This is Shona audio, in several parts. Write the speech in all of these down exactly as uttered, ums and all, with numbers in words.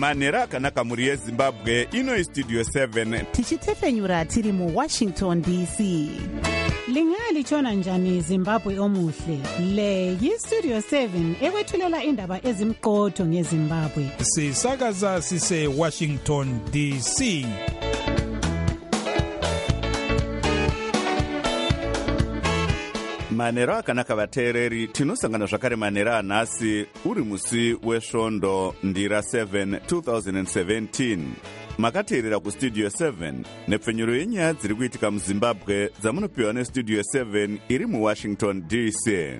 manhero akanaka mhuri yezimbabwe. Ino Studio seven tichitefenyura tiri mu Washington D C. Lingalitshona njani Zimbabwe omuhle? Le yi Studio seven ekwethulela indaba ezimqotho ngeZimbabwe. Sisakaza sise Washington D C. manhero akanaka vateereri, tinosangana zvakare manhero anhasi uri musi wesvondo ndira seven two thousand seventeen. Makateerera kustudio seven nepfenyuro yenyaya dziri kuitika muzimbabwe dzamunopiwa nestudio seven iri muwashington D C.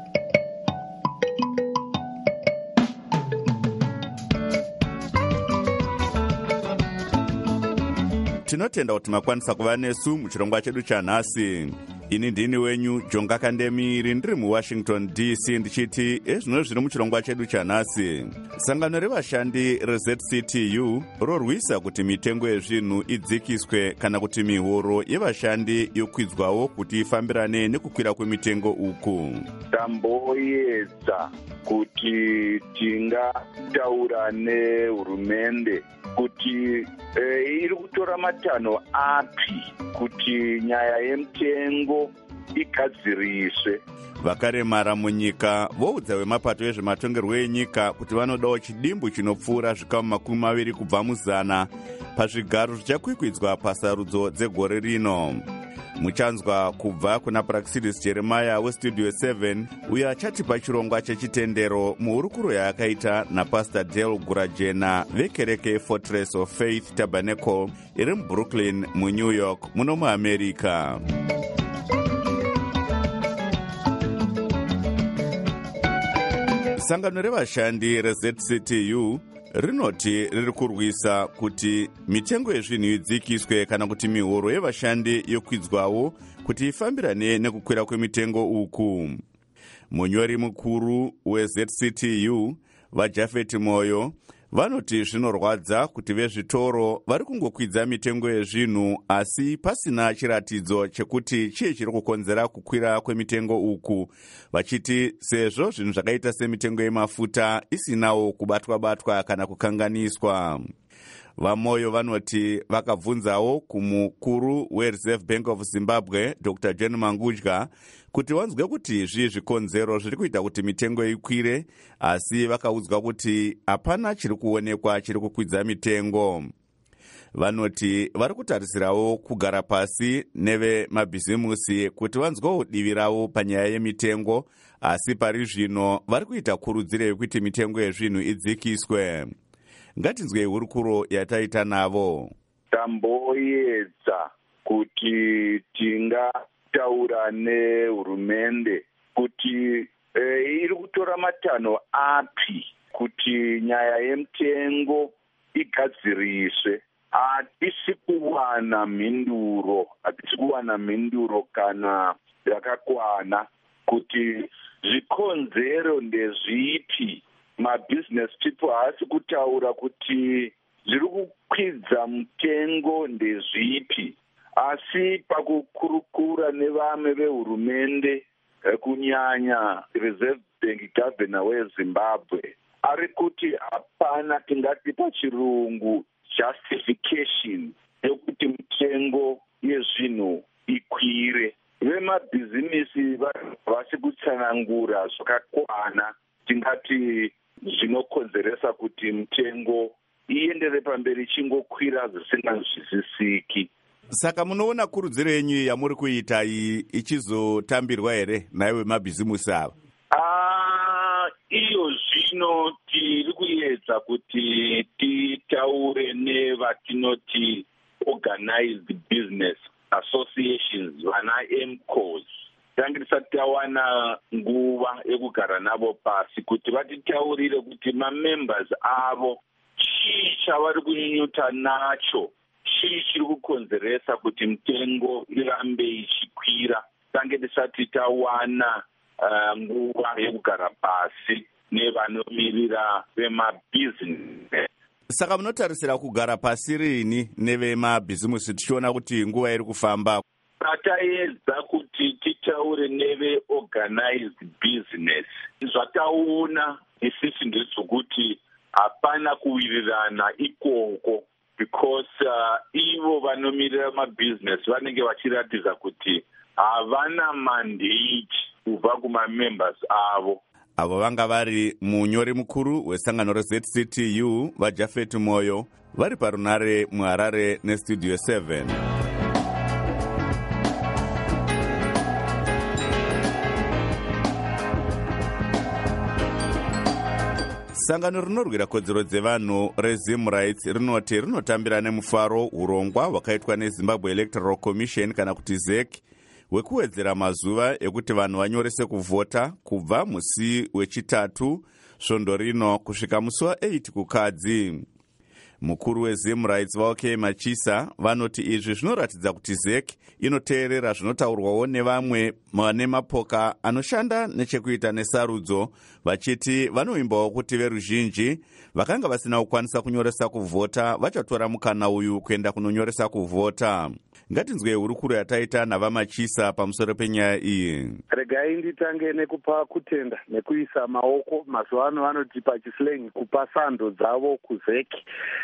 Tinotenda kuti makwanisa kuva nesu muchirongwa chedu chanhasi. Ini ndini wenyu Jonga Kandemiri ndiri muWashington D C ndichiti ezvino zviri muchirongwa chedu chanhasi. Sangano revashandi reZ C T U rorwisa kuti mitengo yezvinhu idzikiswe kana kuti mihoro yevashandi yokwidzwawo kuti ifambirane nekukwira kwemitengo uku. Tamboyedza kuti tingataura nehurumende kuti e, iri kutora matanho api kuti nyaya yemitengo igadziriswe. Vakaremara munyika voudza vemapato ezvematongerwo enyika kuti vanodawo chidimbu chinopfuura zvikamu makumi maviri kubva muzana pazvigaro zvichakwikwidzwa pasarudzo dzegore rino. Muchanzwa kubva kuna Praxidis Jeremiah westudio seven uyo achatipa chirongwa chechitendero muhurukuro yaakaita naPastor Dale Gurajena vekereke Fortress of Faith Tabernacle iri muBrooklyn muNew York muno muAmerica. Sangano revashandi reZ C T U rinoti riri kurwisa kuti mitengo yezvinhu idzikiswe kana kuti mihoro yevashandi yokwidzwawo kuti ifambirane nekukwira kwemitengo uku. Munyori mukuru weZ C T U vaJafet Moyo vanoti zvinorwadza kuti vezvitoro vari kungokwidza mitengo yezvinhu asi pasina chiratidzo chekuti chii chiri kukonzera kukwira kwemitengo uku, vachiti sezvo zvinhu zvakaita semitengo yemafuta isinawo kubatwa-batwa kana kukanganiswa. Vamoyo vanoti vakabvunzawo kumukuru weReserve Bank of Zimbabwe Doctor John Mangudya kuti wanzwe kuti zvii zvikonzero zviri kuita kuti mitengo ikwire, asi vakaudzwa kuti hapana chiri kuonekwa chiri kukwidza mitengo. Vanoti vari kutarisirawo kugara pasi nevemabhizimusi kuti vanzwewo divi ravo panyaya yemitengo, asi pari zvino vari kuita kurudziro yekuti mitengo yezvinhu idzikiswe. Ngatinzwei hurukuro yataita navo. Tamboyedza kuti tingataura nehurumende kuti e, iri kutora matanho api kuti nyaya yemitengo igadziriswe. Hatisi kuwana mhinduro, hatisi kuwana mhinduro kana yakakwana kuti zvikonzero ndezvipi. Mabusiness people haasi kutaura kuti zviri kukwidza mutengo ndezvipi, asi pakukurukura nevamwe vehurumende kunyanya Reserve Bank Governor weZimbabwe ari kuti hapana, tingati pachirungu, justification yokuti mitengo yezvinhu ikwire. Vemabhizimisi havasi kutsanangura zvakakwana, tingati zvinokonzeresa kuti mitengo iendere pamberi chingokwira zvisingazwisisiki. Saka munoona kurudziro yenyu yamuri kuita iyi ichizotambirwa here naiwe mabhizimusi ava? Ah, iyo zvino tiri kuedza kuti titaure nevatinoti organized business associations, vana M C O S. Tangi tisati tawana nguva yekugara navo pasi kuti vatitaurire kuti mamembers avo chii chavari kunyunyuta nacho, chii chiri kukonzeresa kuti mitengo irambe ichikwira. Tangi tisati tawana uh, nguva yekugara pasi nevanomirira vemabhizinesi. Saka munotarisira kugara pasi rini nevemabhizimusi tichiona kuti nguva iri kufamba? Tataedza kuti titaure neve organized business. Zvataona isisi ndezvokuti hapana kuwirirana ikoko, because uh, ivo vanomirira mabhizinesi vanenge vachiratidza kuti havana mandate kubva kumamembers avo. Avo vanga vari munyori mukuru wesangano reZ C T U vaJafet Moyo vari parunare muHarare neStudio seven. Sangano rinorwira kodzero dzevanhu reZim Rights rinoti rinotambira nemufaro urongwa hwakaitwa neZimbabwe Electoral Commission kana kuti Z E C hwekuwedzera mazuva ekuti vanhu vanyorese kuvhota kubva musi wechitatu svondo rino kusvika musi wa8 kukadzi. Mukuru weZim Rights vaOK Machisa vanoti izvi zvinoratidza kuti Z E C inoteerera zvinotaurwawo nevamwe vane mapoka anoshanda nechekuita nesarudzo, vachiti vanoimbawo kuti veruzhinji vakanga vasina kukwanisa kunyoresa kuvhota vachatora mukana uyu kuenda kunonyoresa kuvhota. Ngatinzwe hurukuro yataita navaMachisa pamusoro penyaya iyi. Regai nditange nekupa kutenda nekuisa maoko, mazuva ano vanoti pachislengi kupa sando dzavo kuZ E C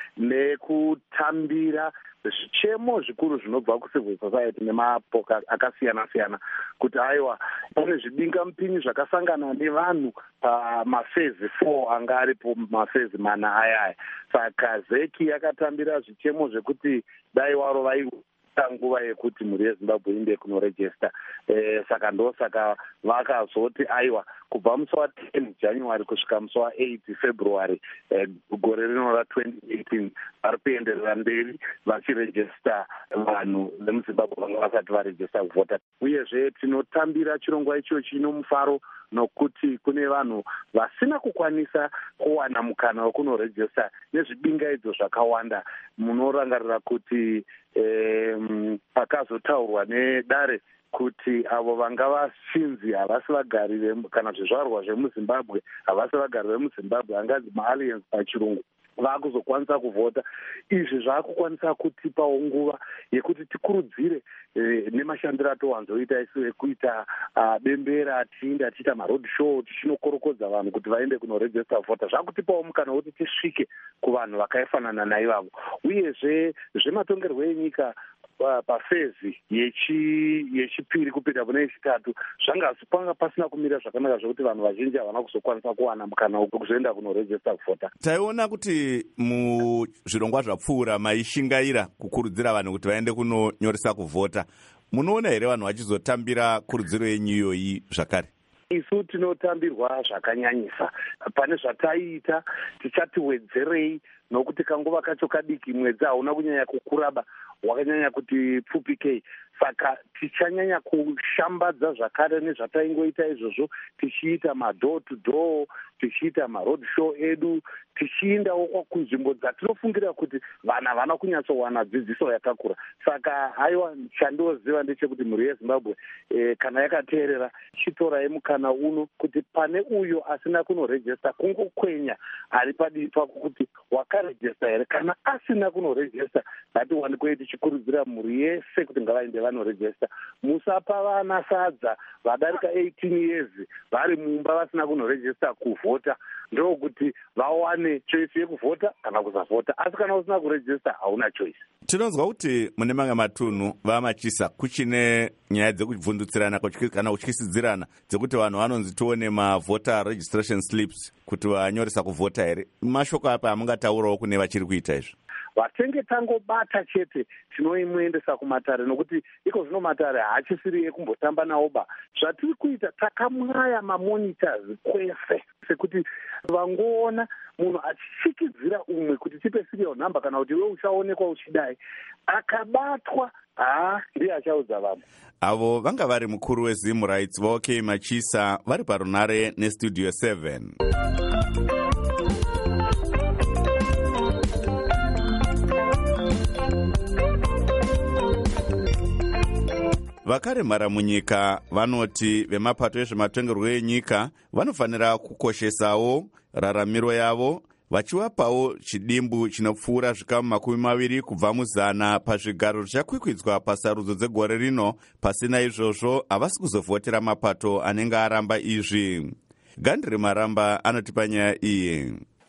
nekutambira zvichemo zvikuru zvinobva kucivil society nemapoka akasiyana-siyana kuti aiwa pane zvibinga mupini zvakasangana nevanhu pamafezi four anga aripo mafezi mana ayaya. Saka Z E C yakatambira zvichemo zvekuti dai waro vai nguva yekuti mhuri yeZimbabwe inde kunorejesta. Eh, saka ndo saka vakazoti aiwa kubva musi wa10 January kusvika musi wa8 February eh, gore rino ra twenty eighteen vari kuenderera mberi vachirejesta vanhu vemuZimbabwe vanga vasati varejesta kuvhota. Uyezve tinotambira chirongwa icho chino mufaro nokuti kune vanhu vasina kukwanisa kuwana mukana wekunorejesta nezvibingaidzo zvakawanda. Munorangarira kuti eh, pakazotaurwa nedare kuti avo vanga vasinzi havasi vagari kana zvizvarwa zvemuZimbabwe havasi vagari vemuZimbabwe, angazi maaliens pachirungu, vakuzokwanisa kuvhota. Izvi zvakukwanisa kutipawo nguva yekuti tikurudzire eh, nemashandiro atowanzoita isu ekuita uh, bembera tiinda tiita maroad show tichinokorekodza vanhu kuti vaende kunorejesta vhota. Zvakutipawo mukana wekuti tisvike kuvanhu vakaifanana naivavo. Uyezve zvematongerwo enyika pafezi yechipiri kupinda kune yechitatu zvanga panga pasina kumira zvakanaka zvekuti vanhu vazhinji havana kuzokwanisa kuwana mukana wekuzoenda kunorejesta kuvhota. Taiona kuti muzvirongwa zvapfuura maishingaira kukurudzira vanhu kuti vaende kunonyoresa kuvhota. Munoona here vanhu vachizotambira kurudziro yenyu iyoyi zvakare? Isu tinotambirwa zvakanyanyisa. Pane zvataita tichatiwedzerei nokuti kanguva kacho kadiki, mwedzi hauna kunyanya kukuraba, wakanyanya kuti pfupikei. Saka tichanyanya kushambadza zvakare nezvataingoita izvozvo, tichiita madoor to door, tichiita maroad show edu, tichiindawo kunzvimbo dzatinofungira kuti vanhu havana kunyatsowana dzidziso yakakura. Saka haiwa chandoziva ndechekuti mhuri yeZimbabwe e, kana yakateerera chitorai mukana uno kuti pane uyo asina kunorejesta kungokwenya ari padivi pako kuti wakarejesta here. Kana asina kunorejesta ngatiwanikwe tichikurudzira mhuri yese kuti ngavaende vanorejesta. Musapa vana sadza vadarika eighteen years vari mumba vasina kunorejesta kuvhota, ndokuti vawane choice yekuvhota kana kusavhota. Asi kana usina kurejesta hauna choice. Tinonzwa kuti mune mamwe matunhu vaMachisa kuchine nyaya dzekubvundutsirana kana kutyisidzirana dzekuti vanhu vanonzi tione mavoter registration slips kuti vanyoresa kuvhota here. Mashoko apa amungataurawo kune vachiri kuita izvi? Vatenge tangobata chete tinoimuendesa kumatare, nokuti iko zvino matare haachisiri ekumbotamba nawo ba. Zvatiri kuita takamwaya mamonitors kwese sekuti vangoona munhu achichikidzira umwe kuti tipe serial number kana kuti wewe uchaonekwa uchidai akabatwa, haa ndiye achaudza vamwe. Avo vanga vari mukuru weZim Rights vaOK Machisa vari parunare neStudio seven. Vakaremara munyika vanoti vemapato ezvematongerwo enyika vanofanira kukoshesawo raramiro yavo vachivapawo chidimbu chinopfuura zvikamu makumi maviri kubva muzana pazvigaro zvichakwikwidzwa pasarudzo dzegore rino. Pasina izvozvo havasi kuzovhotera mapato anenge aramba izvi. Gandri Maramba anotipa nyaya iyi.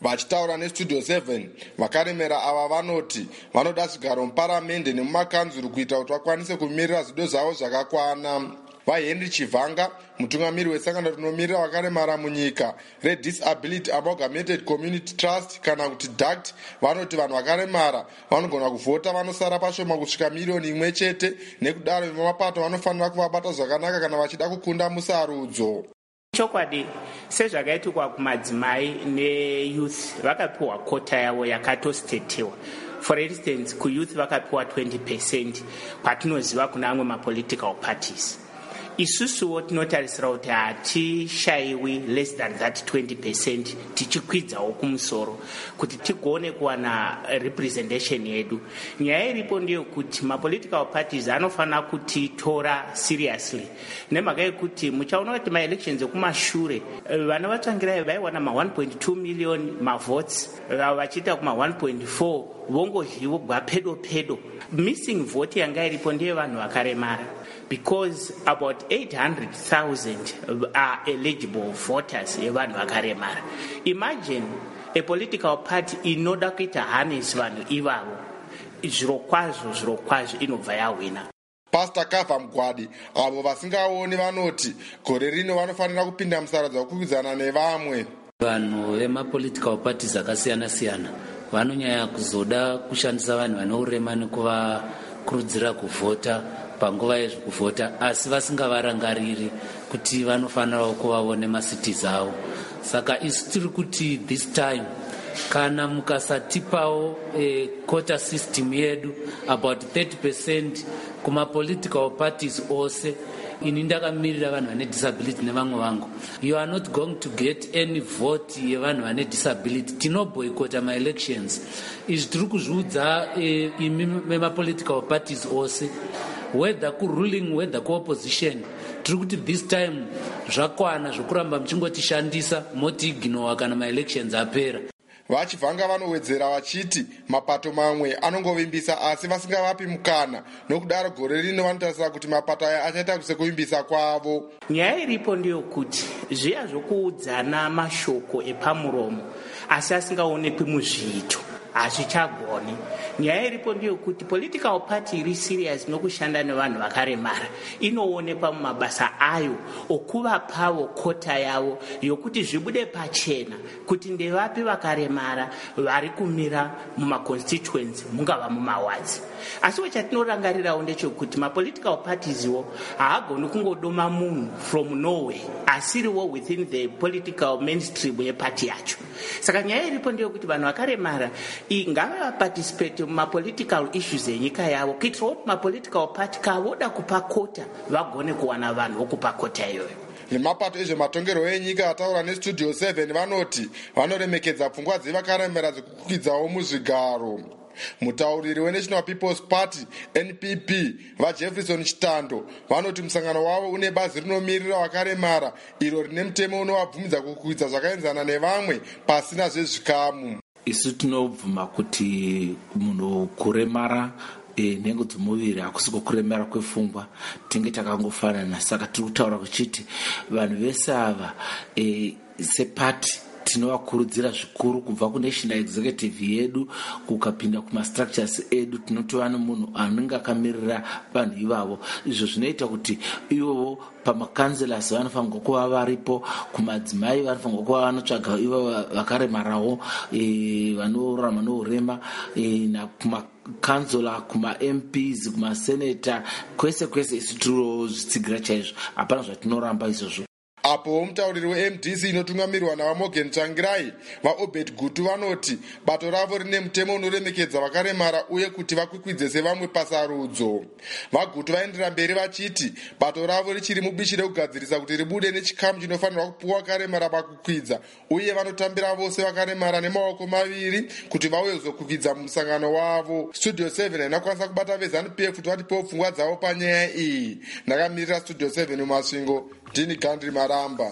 Vachitaura nestudio seven, vakaremera ava vanoti vanoda zvigaro muparamende nemumakanzuru kuita kuti vakwanise kumirira zido zvavo zvakakwana. VaHenry Chivanga, mutungamiri wesangano rinomirira vakaremara munyika reDisability Amalgamated Community Trust kana kuti D A C T, vanoti vanhu vakaremara vanogona kuvhota vanosara pashoma kusvika miliyoni imwe chete, nekudaro vemapato vanofanira kuvabata zvakanaka kana vachida kukunda musarudzo. Chokwadi sezvakaitikwa kumadzimai neyouth vakapiwa kota yavo yakatostetiwa. For instance, kuyouth vakapiwa twenty percent patinoziva kuna amwe mapolitical parties. Isusuwo tinotarisira kuti hatishayiwi less than that twenty percent tichikwidzawo kumusoro kuti tigone kuwana representation yedu. Nyaya iripo ndiyo kuti mapolitical parties anofanira kutitora seriously. Nemhaka yekuti muchaona kuti maelections ekumashure vana vatsvangirai vaiwana ma one point two million mavotes vachiita kuma one point four vongodyiwa pedo pedo. Missing vote yanga iripo ndiye vanhu vakaremara, because about eight hundred thousand are eligible voters evanhu vakaremara. Imagine a political party inoda kuita harness vanhu ivavo, zviro kwazvo zviro kwazvo inobva yawina. Pastor Kava Mugwadi, avo vasingaoni vanoti gore rino vanofanira kupinda musaradza wekukwikwidzana nevamwe. Vanhu vemapolitical parties akasiyana siyana vanonyanya kuzoda kushandisa vanhu vane urema nekuvakurudzira kuvhota panguva yezvekuvhota, asi vasingavarangariri kuti vanofanira kuvaone masitizi avo. Saka isu tiri kuti this time kana mukasatipawo e, quota system yedu about thirty percent kuma political parties ose, ini ndakamirira vanhu vane disability nevamwe vangu, you are not going to get any vote yevanhu vane disability. Tinoboycota my elections. Izvi tiri kuzviudza e, imi memapolitical parties ose, whether kuruling whether kuopposition, tiri kuti this time zvakwana zvokuramba muchingotishandisa moti ignore kana maelections apera. Vachivhanga vanowedzera vachiti mapato mamwe anongovimbisa asi vasingavapi mukana, nokudaro gore rino vanotarisira kuti mapato aya achaita sekuvimbisa kwavo. Nyaya iripo ndiyo kuti zviya zvokuudzana mashoko epamuromo asi asingaonekwi muzviito hazvichagoni. Nyaya iripo ndiyo kuti political party iri serious nokushanda nevanhu vakaremara inoonekwa mumabasa ayo okuvapavo kota yavo yokuti zvibude pachena kuti ndevapi vakaremara vari kumira mumaconstituency mungava mumawadzi. Asi chatinorangarirawo ndechekuti mapolitical parties iwo haagoni kungodoma munhu from nowhere asiriwo within the political mainstream yeparty yacho. Saka nyaya iripo ndiyo kuti vanhu vakaremara ingava vaparticipate mumapolitical issues enyika yavo kuitira kuti mapolitical party kavoda kupa kota vagone kuwana vanhu vokupa kota iyoyo. Vemapato ezvematongerwo enyika ataura nestudio seven vanoti vanoremekedza pfungwa dzevakaremera dzekukwidzawo muzvigaro. Mutauriri weNational People's Party N P P vaJefferson Chitando vanoti musangano wavo une bazi rinomirira vakaremara iro rine mutemo unovabvumidza kukwidza zvakaenzana nevamwe pasina zvezvikamu. Isu tinobvuma kuti munhu kuremara e, nhengo dzomuviri hakusi kuremara kwepfungwa, tinge takangofanana. Saka tiri kutaura kuchiti vanhu vese ava e, sepati tinovakurudzira zvikuru kubva kunational executive yedu kukapinda kumastructures edu, tinotova nemunhu anenge akamirira vanhu ivavo. Izvo zvinoita kuti ivovo pamakanzelas vanofanirwa kuva varipo, kumadzimai vanofanirwa kuva vanotsvaga ivo vakaremarawo e, vanorama nourema e, nakumakanzola kuma-M Ps kumasenata kwese kwese isu tirozvitsigira chaizvo, hapana zvatinoramba izvozvo. Apo mutauriri weM D C inotungamirwa navaMorgan Tsvangirai vaObed Gutu vanoti bato ravo rine mutemo unoremekedza vakaremara uye kuti vakwikwidze sevamwe pasarudzo. VaGutu vaendera mberi vachiti bato ravo richiri mubishi rekugadzirisa kuti ribude nechikamu chinofanirwa kupuwa vakaremara pakukwidza, uye vanotambira vose vakaremara nemaoko maviri kuti vauye kuzokwidza mumusangano wavo. Studio seven inakwanisa kubata veZANU P F kuti vatipewo pfungwa dzavo panyaya iyi. Ndakamirira Studio seven mumasvingo, ndini Gandri Maramba.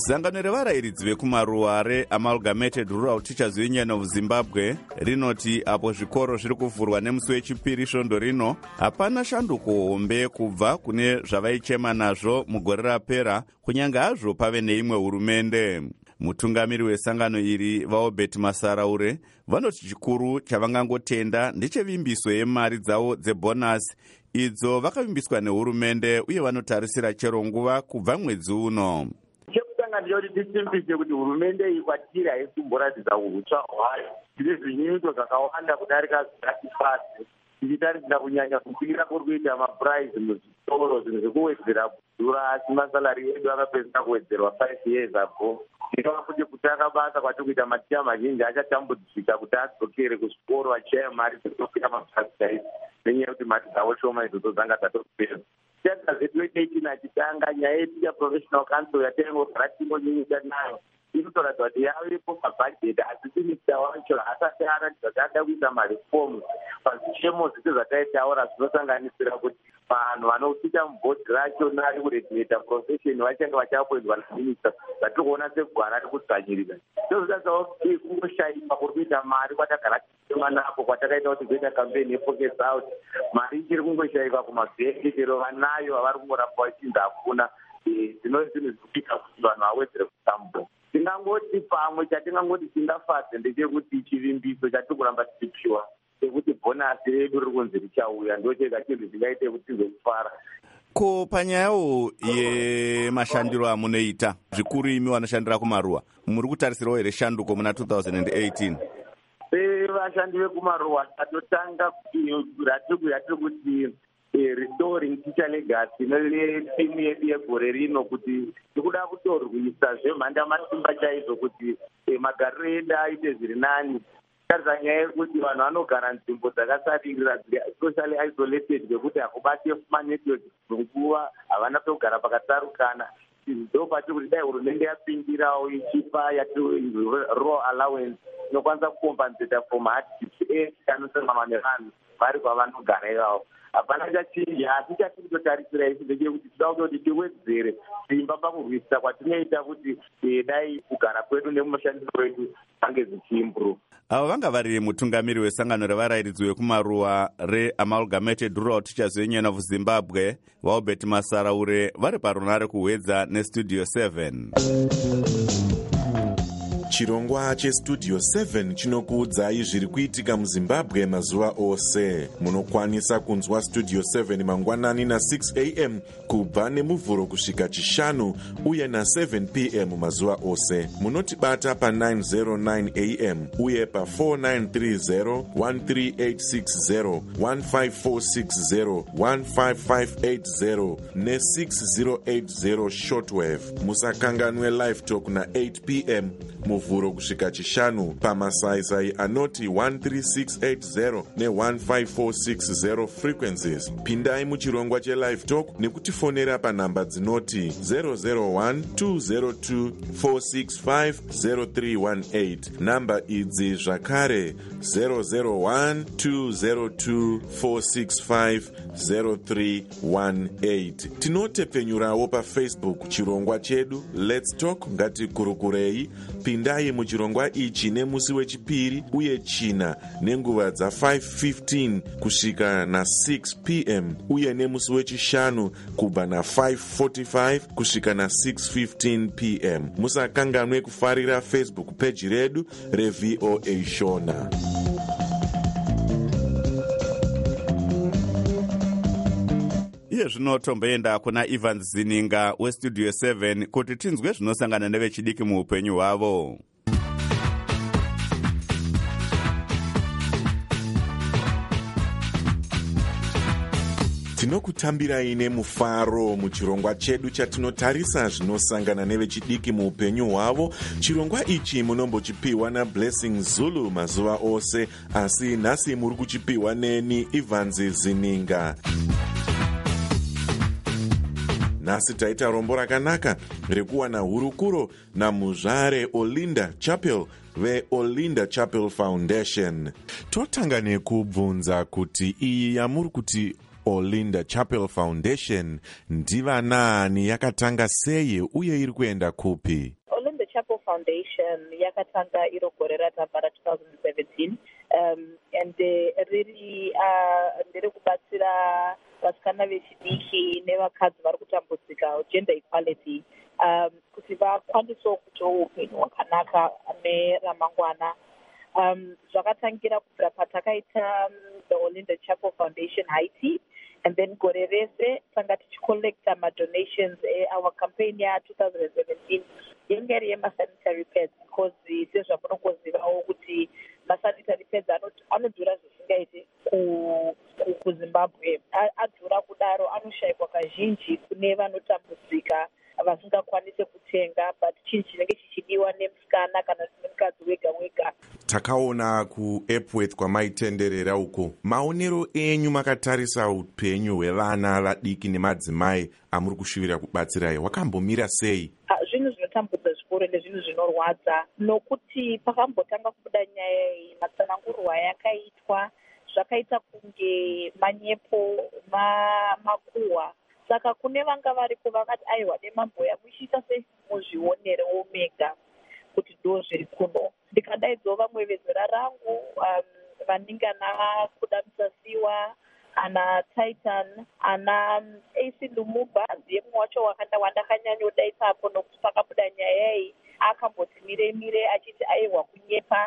Sangano revarairidzi vekumaruwa reAmalgamated Rural Teachers Union of Zimbabwe rinoti apo zvikoro zviri kuvhurwa nemusi wechipiri svondo rino hapana shanduko hombe kubva kune zvavaichema nazvo mugore rapera, kunyange hazvo pave neimwe hurumende. Mutungamiri wesangano iri vaObert Masaraure vanoti chikuru chavangangotenda ndechevimbiso yemari dzavo dzebonasi idzo vakavimbiswa nehurumende, uye vanotarisira chero nguva kubva mwedzi uno. Chekutanga ndiyoti tisimbise kuti hurumende iyi kwatiri haisimboratidza uhutsva hwayo. Tine zvinyunyuto zvakawanda kudarika zvisatifadzi, tichitarisira kunyanya kukwira kuri kuita mapuraizi muzvitoro, zvinhu zvekuwedzera kudhura, asi masalari edu akapedzisa kuwedzerwa five years ago. Tinova kuti kutanga basa kwatiri kuita maticha mazhinji achatambudzika kuti adzokere kuzvikoro vachishaya mari dzekutofira mabhazi nenyaya yekuti mari dzavo shoma idzodzo dzanga dzatopera. Tichadza zedu eighteen achitanga nyaya yeteacher professional council yataingogara timbonyinyika nayo inotoratidza kuti yavepo pabhajeti, asi minisita wacho asati aratidza kuti ada kuita marifomu pazvichemo zvese zvataitaura zvinosanganisira kuti vanhu vanoita mubhodhi racho nari kuregulata profession vachange vachapoedzwa naminista, zvatiri kuona segwara rekudzvanyirira. Ndozvitatsawo kungoshaiwa kuri kuita mari kwatagara tichitema napo, kwatakaita kuti kuita kampeni yefocus out. Mari ichiri kungoshaiwa kumabhengi, chero vanayo havari kungoramba vachinzi hakuna. Zvinova zvinhu zvikuita kuti vanhu vawedzere kutambura. Tingangoti pamwe chatingangoti tingafadze ndechekuti chivimbiso chatiri kuramba tichipiwa sekuti bhonasi redu riri kunzi richauya, ndo chega chinhu chingaite kuti tizokufara. Ko panyawo yemashandiro amunoita zvikuru imi vanoshandira kumaruwa, muri kutarisirawo here shanduko muna two thousand eighteen? Vashandi vekumaruwa tatotanga ratiri kuti restoring teacher legacy netimu yedu yegore rino, kuti tikuda kutorwisa zvemhanda masimba chaizvo kuti magariro edu aite zviri nani. Tarisa nyaya yekuti vanhu vanogara nzvimbo dzakasaririra socially isolated, zvekuti hakubati manetwork nguva, havana pekugara pakasarukana. Ndo patiri kuti dai hurumende yapindirawo ichipa yati raw allowance inokwanisa kukombanzeta for mahardship ese anosangana nevanhu vari kwavanogara ivavo. Hapana chachinji, asi chatiri kutotarisira isi ndechekuti toda kuti tiwedzere simba pakurwisa kwatinoita kuti dai kugara kwedu nemushandiro wedu ange zvichiimprove. Avo vanga vari mutungamiri wesangano revarairidzi vekumaruwa reAmalgamated Rural Teachers Union of Zimbabwe vaObert Masaraure vari parunare kuhwedza nestudio seven. Chirongwa chestudio seven chinokuudzai zviri kuitika muZimbabwe mazuva ose. Munokwanisa kunzwa studio seven mangwanani na six a m kubva nemuvhuro kusvika chishanu uye na seven p m mazuva ose. Munotibata pa nine oh nine a m uye pa four nine three zero, one three eight six zero, one five four six zero, one five five eight zero ne six zero eight zero shortwave. Musakanganwe live talk na eight p m muvhuro kusvika chishanu pamasaisai anoti one three six eight zero ne one five four six zero frequencies. Pindai muchirongwa chelive talk nekutifonera panhamba dzinoti zero zero one two zero two four six five zero three one eight. Namba idzi zvakare zero zero one two zero two four six five zero three one eight. Tinotepfenyurawo pafacebook chirongwa chedu Let's Talk ngatikurukurei. Pindai muchirongwa ichi nemusi wechipiri uye china nenguva dza five fifteen kusvika na six p m uye nemusi wechishanu kubva na five forty-five kusvika na six fifteen p m. Musakanganwe kufarira Facebook page redu reV O A Shona. Iye zvino tomboenda kuna Evans Zininga westudio seven kuti tinzwe zvinosangana nevechidiki muupenyu hwavo. Tinokutambirai nemufaro muchirongwa chedu chatinotarisa zvinosangana nevechidiki muupenyu hwavo. Chirongwa ichi munombochipiwa naBlessing Zulu mazuva ose, asi nhasi muri kuchipiwa neni Evans Zininga. Nhasi taita rombo rakanaka rekuwana hurukuro namuzvare Olinda Chapel veOlinda Chapel Foundation. Totanga nekubvunza kuti iyi yamuri kuti Olinda Chapel Foundation ndivanani, yakatanga sei uye iri kuenda kupi? Foundation yakatanga iro gore ratapera twenty seventeen um, and uh, riri uh, ndiri kubatsira vasikana vechidiki nevakadzi vari kutambudzika gender equality um, kuti vakwanisewo kuitawo upenyu hwakanaka neramangwana. Um, zvakatangira kubvira patakaita um, the Olinda Chapel Foundation Haiti, and then gore rese tanga tichicollecta madonations e our campaign ya twenty seventeen yenge iri yemasanitary pads, because sezvamunozivawo kuti masanitary pads anodhura zvisingaiti kuzimbabwe, adhura kudaro anoshayikwa kazhinji kune vanotambudzika vasingakwanise kutenga, but chinhu chinenge chichidiwa nemusikana kana nemukadzi wega wega. Takaona kuEpworth kwamaitenderera uko, maonero enyu makatarisa upenyu hwevana vadiki nemadzimai amuri kushuvira kubatsirai hwakambomira sei? Zvinhu zvinotambudza zvikuru nezvinhu zvinorwadza, nokuti pakambotanga kubuda nyaya iyi matsanangurwa yakaitwa zvakaita kunge manyepo makuhwa. Saka kune vanga variko vakati aiwa demamboya muchiita sei muzvionerewo mega kuti ndo zviri kuno. Ndikadaidzawo vamwe vezera rangu um, vanenge ana Kudamisa Siwa, ana Titan, ana um, A C Lumumba, ndiye mumwe wacho wakanda wandakanyanyodaitsapo nokuti pakabuda nyaya iyi akamboti mire mire achiti aiwa kunyepa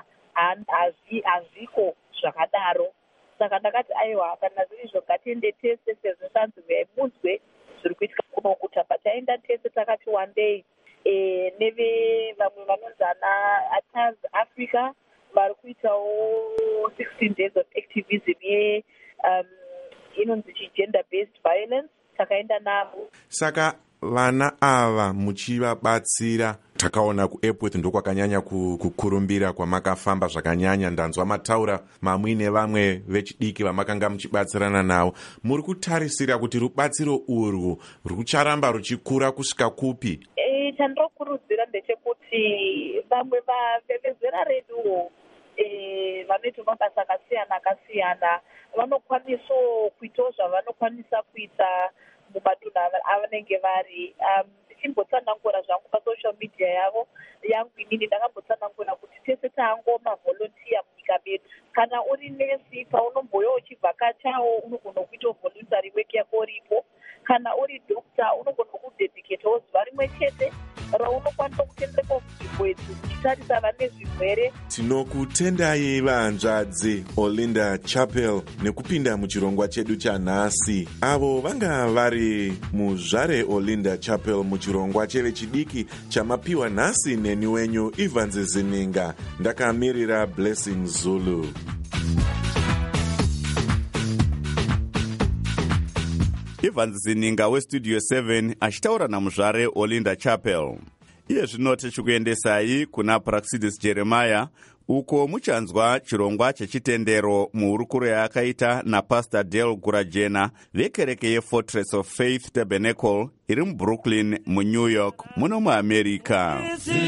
hazviko zvakadaro. Saka ndakati aiwa kana zvirizvo ngatiende tese sezvo zvanzi munzwe zviri kuitika kuno kuta. Pataenda tese takati one day e, neve vamwe vanonzi ana Ataz Africa vari kuitawo sixteen days of activism ye um, inonzi chi-gender based violence, takaenda navo. Saka vana ava muchivabatsira, takaona kuEpworth ndokwakanyanya kukurumbira kwamakafamba zvakanyanya, ndanzwa mataura mamwe nevamwe vechidiki vamakanga muchibatsirana navo. Muri kutarisira kuti rubatsiro urwu rucharamba ruchikura kusvika kupi? E, chandinokurudzira ndechekuti vamwe vezera reduwo e, vanoita mabasa akasiyana akasiyana vanokwanisawo kuitawo zvavanokwanisa kuita mumadunhu avanenge vari. um, ndichimbotsanangura zvangu pasocial media yavo yangu inini ndakambotsanangura kuti tese taango mavolontiya munyika medu. Kana uri nesi paunomboya uchivhakachawo unogona kuitawo voluntary work yako uripo. Kana uri dokta unogona kudedicatawo zuva rimwe chete raunokwanisa kutendereka kunzvimbo idzi uchitarisa vane zvirwere. Tinokutendai vahanzvadzi Olinda Chapel nekupinda muchirongwa chedu chanhasi. Avo vanga vari muzvare Olinda Chapel muchirongwa chevechidiki chamapiwa nhasi neni wenyu Evans Zininga. Ndakamirira Blessing Zulu. Evans Zininga westudio seven achitaura namuzvare Olinda Chapel. Iye zvino tichikuendesai kuna Praxidis Jeremiah uko muchanzwa chirongwa chechitendero muhurukuro yaakaita naPastor Dale Gurajena vekereke yeFortress of Faith Tabernacle iri muBrooklyn muNew York muno muAmerica.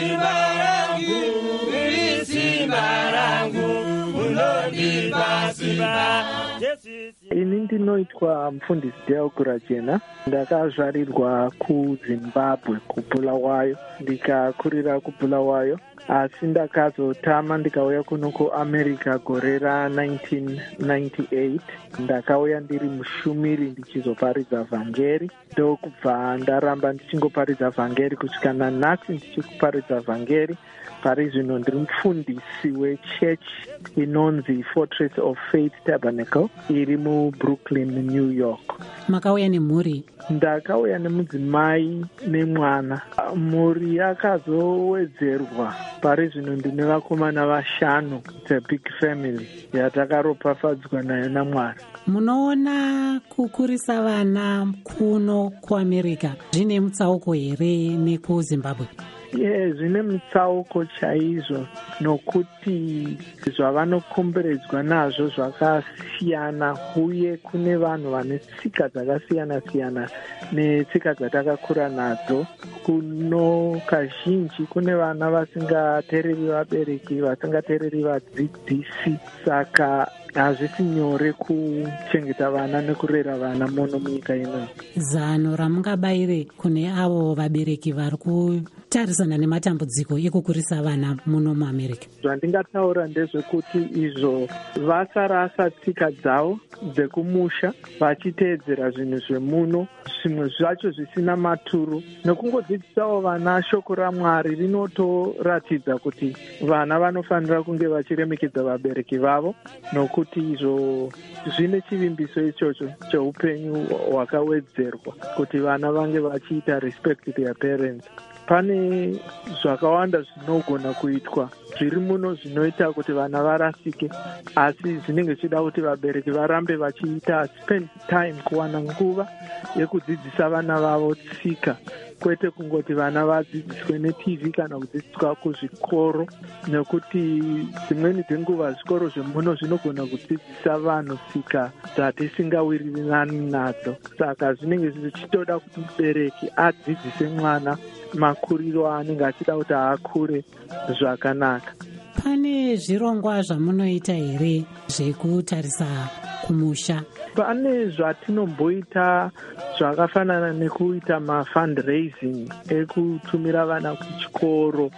Ini ndinoitwa mufundisi Dale Gurajena. Ndakazvarirwa kuZimbabwe kuBulawayo, ndikakurira kuBulawayo, asi ndakazotama ndikauya kuno kuAmerica gore ra-nineteen ninety-eight. Ndakauya ndiri mushumiri ndichizoparidza vhangeri, ndokubva ndaramba ndichingoparidza vhangeri kusvika nanhasi ndichikuparidza vhangeri. Pari zvino ndiri mufundisi wechechi inonzi Fortress of Faith Tabernacle iri muBrooklyn, New York. Makauya nemhuri? Ndakauya nemudzimai nemwana. Mhuri yakazowedzerwa. Pari zvino ndine vakomana vashanu. It's a big family yatakaropafadzwa nayo naMwari. Munoona kukurisa vana kuno kuAmerica zvine mutsauko here nekuZimbabwe? Ye, zvine mutsauko chaizvo, nokuti zvavanokomberedzwa nazvo zvakasiyana, uye kune vanhu vane tsika dzakasiyana siyana netsika dzatakakura nadzo. Kuno kazhinji kune vana vasingateereri vabereki, vasingateereri vadzidzisi, saka hazvisi nyore kuchengeta vana nekurera vana muno munyika ino. Zano ramungabayire kune avo vabereki vari kutarisana nematambudziko ekukurisa vana muno muamerica? Zvandingataura ndezvekuti izvo vasarasa tsika dzavo dzekumusha vachiteedzera zvinhu zvemuno, zvimwe zvacho zvisina maturo. Nekungodzidzisawo vana shoko raMwari rinotoratidza kuti vana vanofanira kunge vachiremekedza vabereki vavo, nokuti izvo zvine chivimbiso ichocho cheupenyu hwakawedzerwa kuti vana vange vachiita respect their parents. Pane zvakawanda zvinogona kuitwa zviri muno zvinoita kuti vana varasike, asi zvinenge zvichida kuti vabereki varambe vachiita spend time, kuwana nguva yekudzidzisa vana vavo tsika, kwete kungoti vana vadzidziswe neT V kana kudzidziswa kuzvikoro, nekuti dzimweni dzenguva zvikoro zvemuno zvinogona kudzidzisa vanhu tsika dzatisingawirirani nadzo. Saka zvinenge zvichitoda kuti mubereki adzidzise mwana makuriro aanenge achida kuti akure zvakanaka. Pane zvirongwa zvamunoita here zvekutarisa kumusha? Pane zvatinomboita zvakafanana nekuita mafundraising ekutumira vana kuchikoro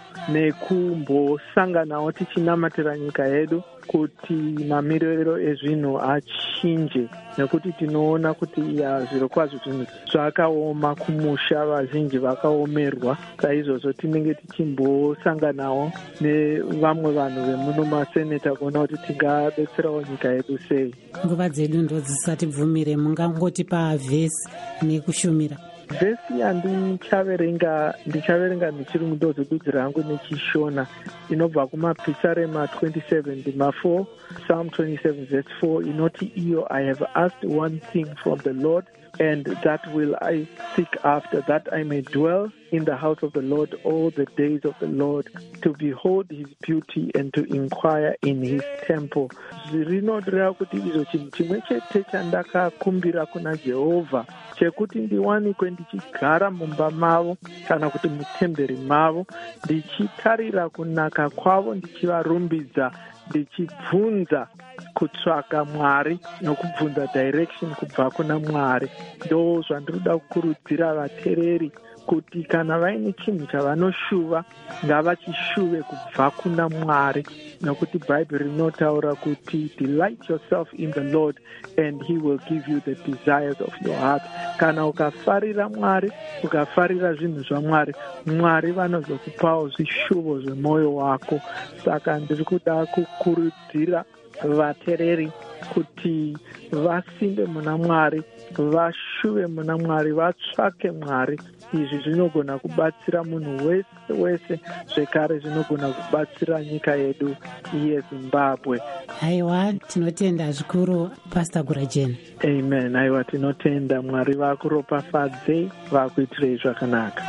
nekumbosanganawo tichinamatira nyika yedu kuti mamiriro ezvinhu achinje, nekuti tinoona kuti ya zviro kwazvo zvinhu zvakaoma kumusha, vazhinji vakaomerwa. Saizvozvo tinenge tichimbosanganawo nevamwe vanhu vemuno maseneta kuona kuti tingabetserawo nyika yedu sei. Nguva dzedu ndo dzisati bvumire, mungangotipa vhesi nekushumira? Vhesi yandichaverenga ndichaverenga ndichiri mudodzi rangu nechishona inobva kumapisarema twenty-seven ndima four, Psalm twenty-seven verse four, inoti iyo, I have asked one thing from the Lord, and that will I seek after, that I may dwell in the house of the Lord all the days of the Lord, to behold his beauty and to inquire in his temple. Zvirinodira kuti izvo chinhu chimwe chete chandakakumbira kuna Jehovha, chekuti ndiwanikwe ndichigara mumba mavo kana kuti mutemberi mavo, ndichitarira kunaka kwavo, ndichivarumbidza, ndichibvunza kutsvaka Mwari nokubvunza direction kubva kuna Mwari. Ndo zvandinoda kukurudzira vateereri kuti kana vaine chinhu chavanoshuva ngavachishuve kubva kuna Mwari, nokuti Bhaibheri rinotaura kuti delight yourself in the Lord and he will give you the desires of your heart. Kana ukafarira Mwari, ukafarira zvinhu zvaMwari, Mwari vanozokupawo zvishuvo zvemwoyo wako. Saka ndiri kuda kukurudzira vateereri kuti vasimbe muna Mwari, vashuve muna Mwari, vatsvake Mwari. Izvi zvinogona kubatsira munhu wese wese, zvekare zvinogona kubatsira nyika yedu yeZimbabwe. Haiwa, tinotenda zvikuru Pastor Gurajena. Amen. Haiwa, tinotenda. Mwari vakuropafadze, vakuitirei zvakanaka.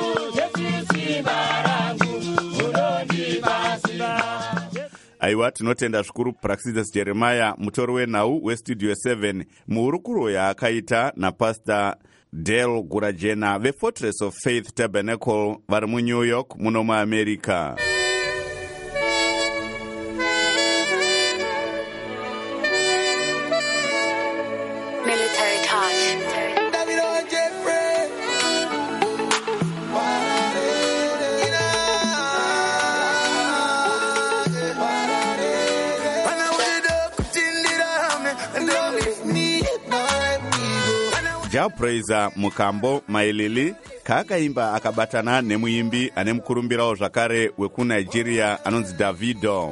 Aiwa, tinotenda zvikuru Praxedes Jeremiah, mutori wenhau westudio seven, muhurukuro yaakaita naPastor Dale Gurajena veFortress of Faith Tabernacle vari muNew York muno muAmerica. Military Touch. Japraiser Mukambo Mailili kaakaimba akabatana nemuimbi ane mukurumbirawo zvakare wekuNigeria anonzi Davido.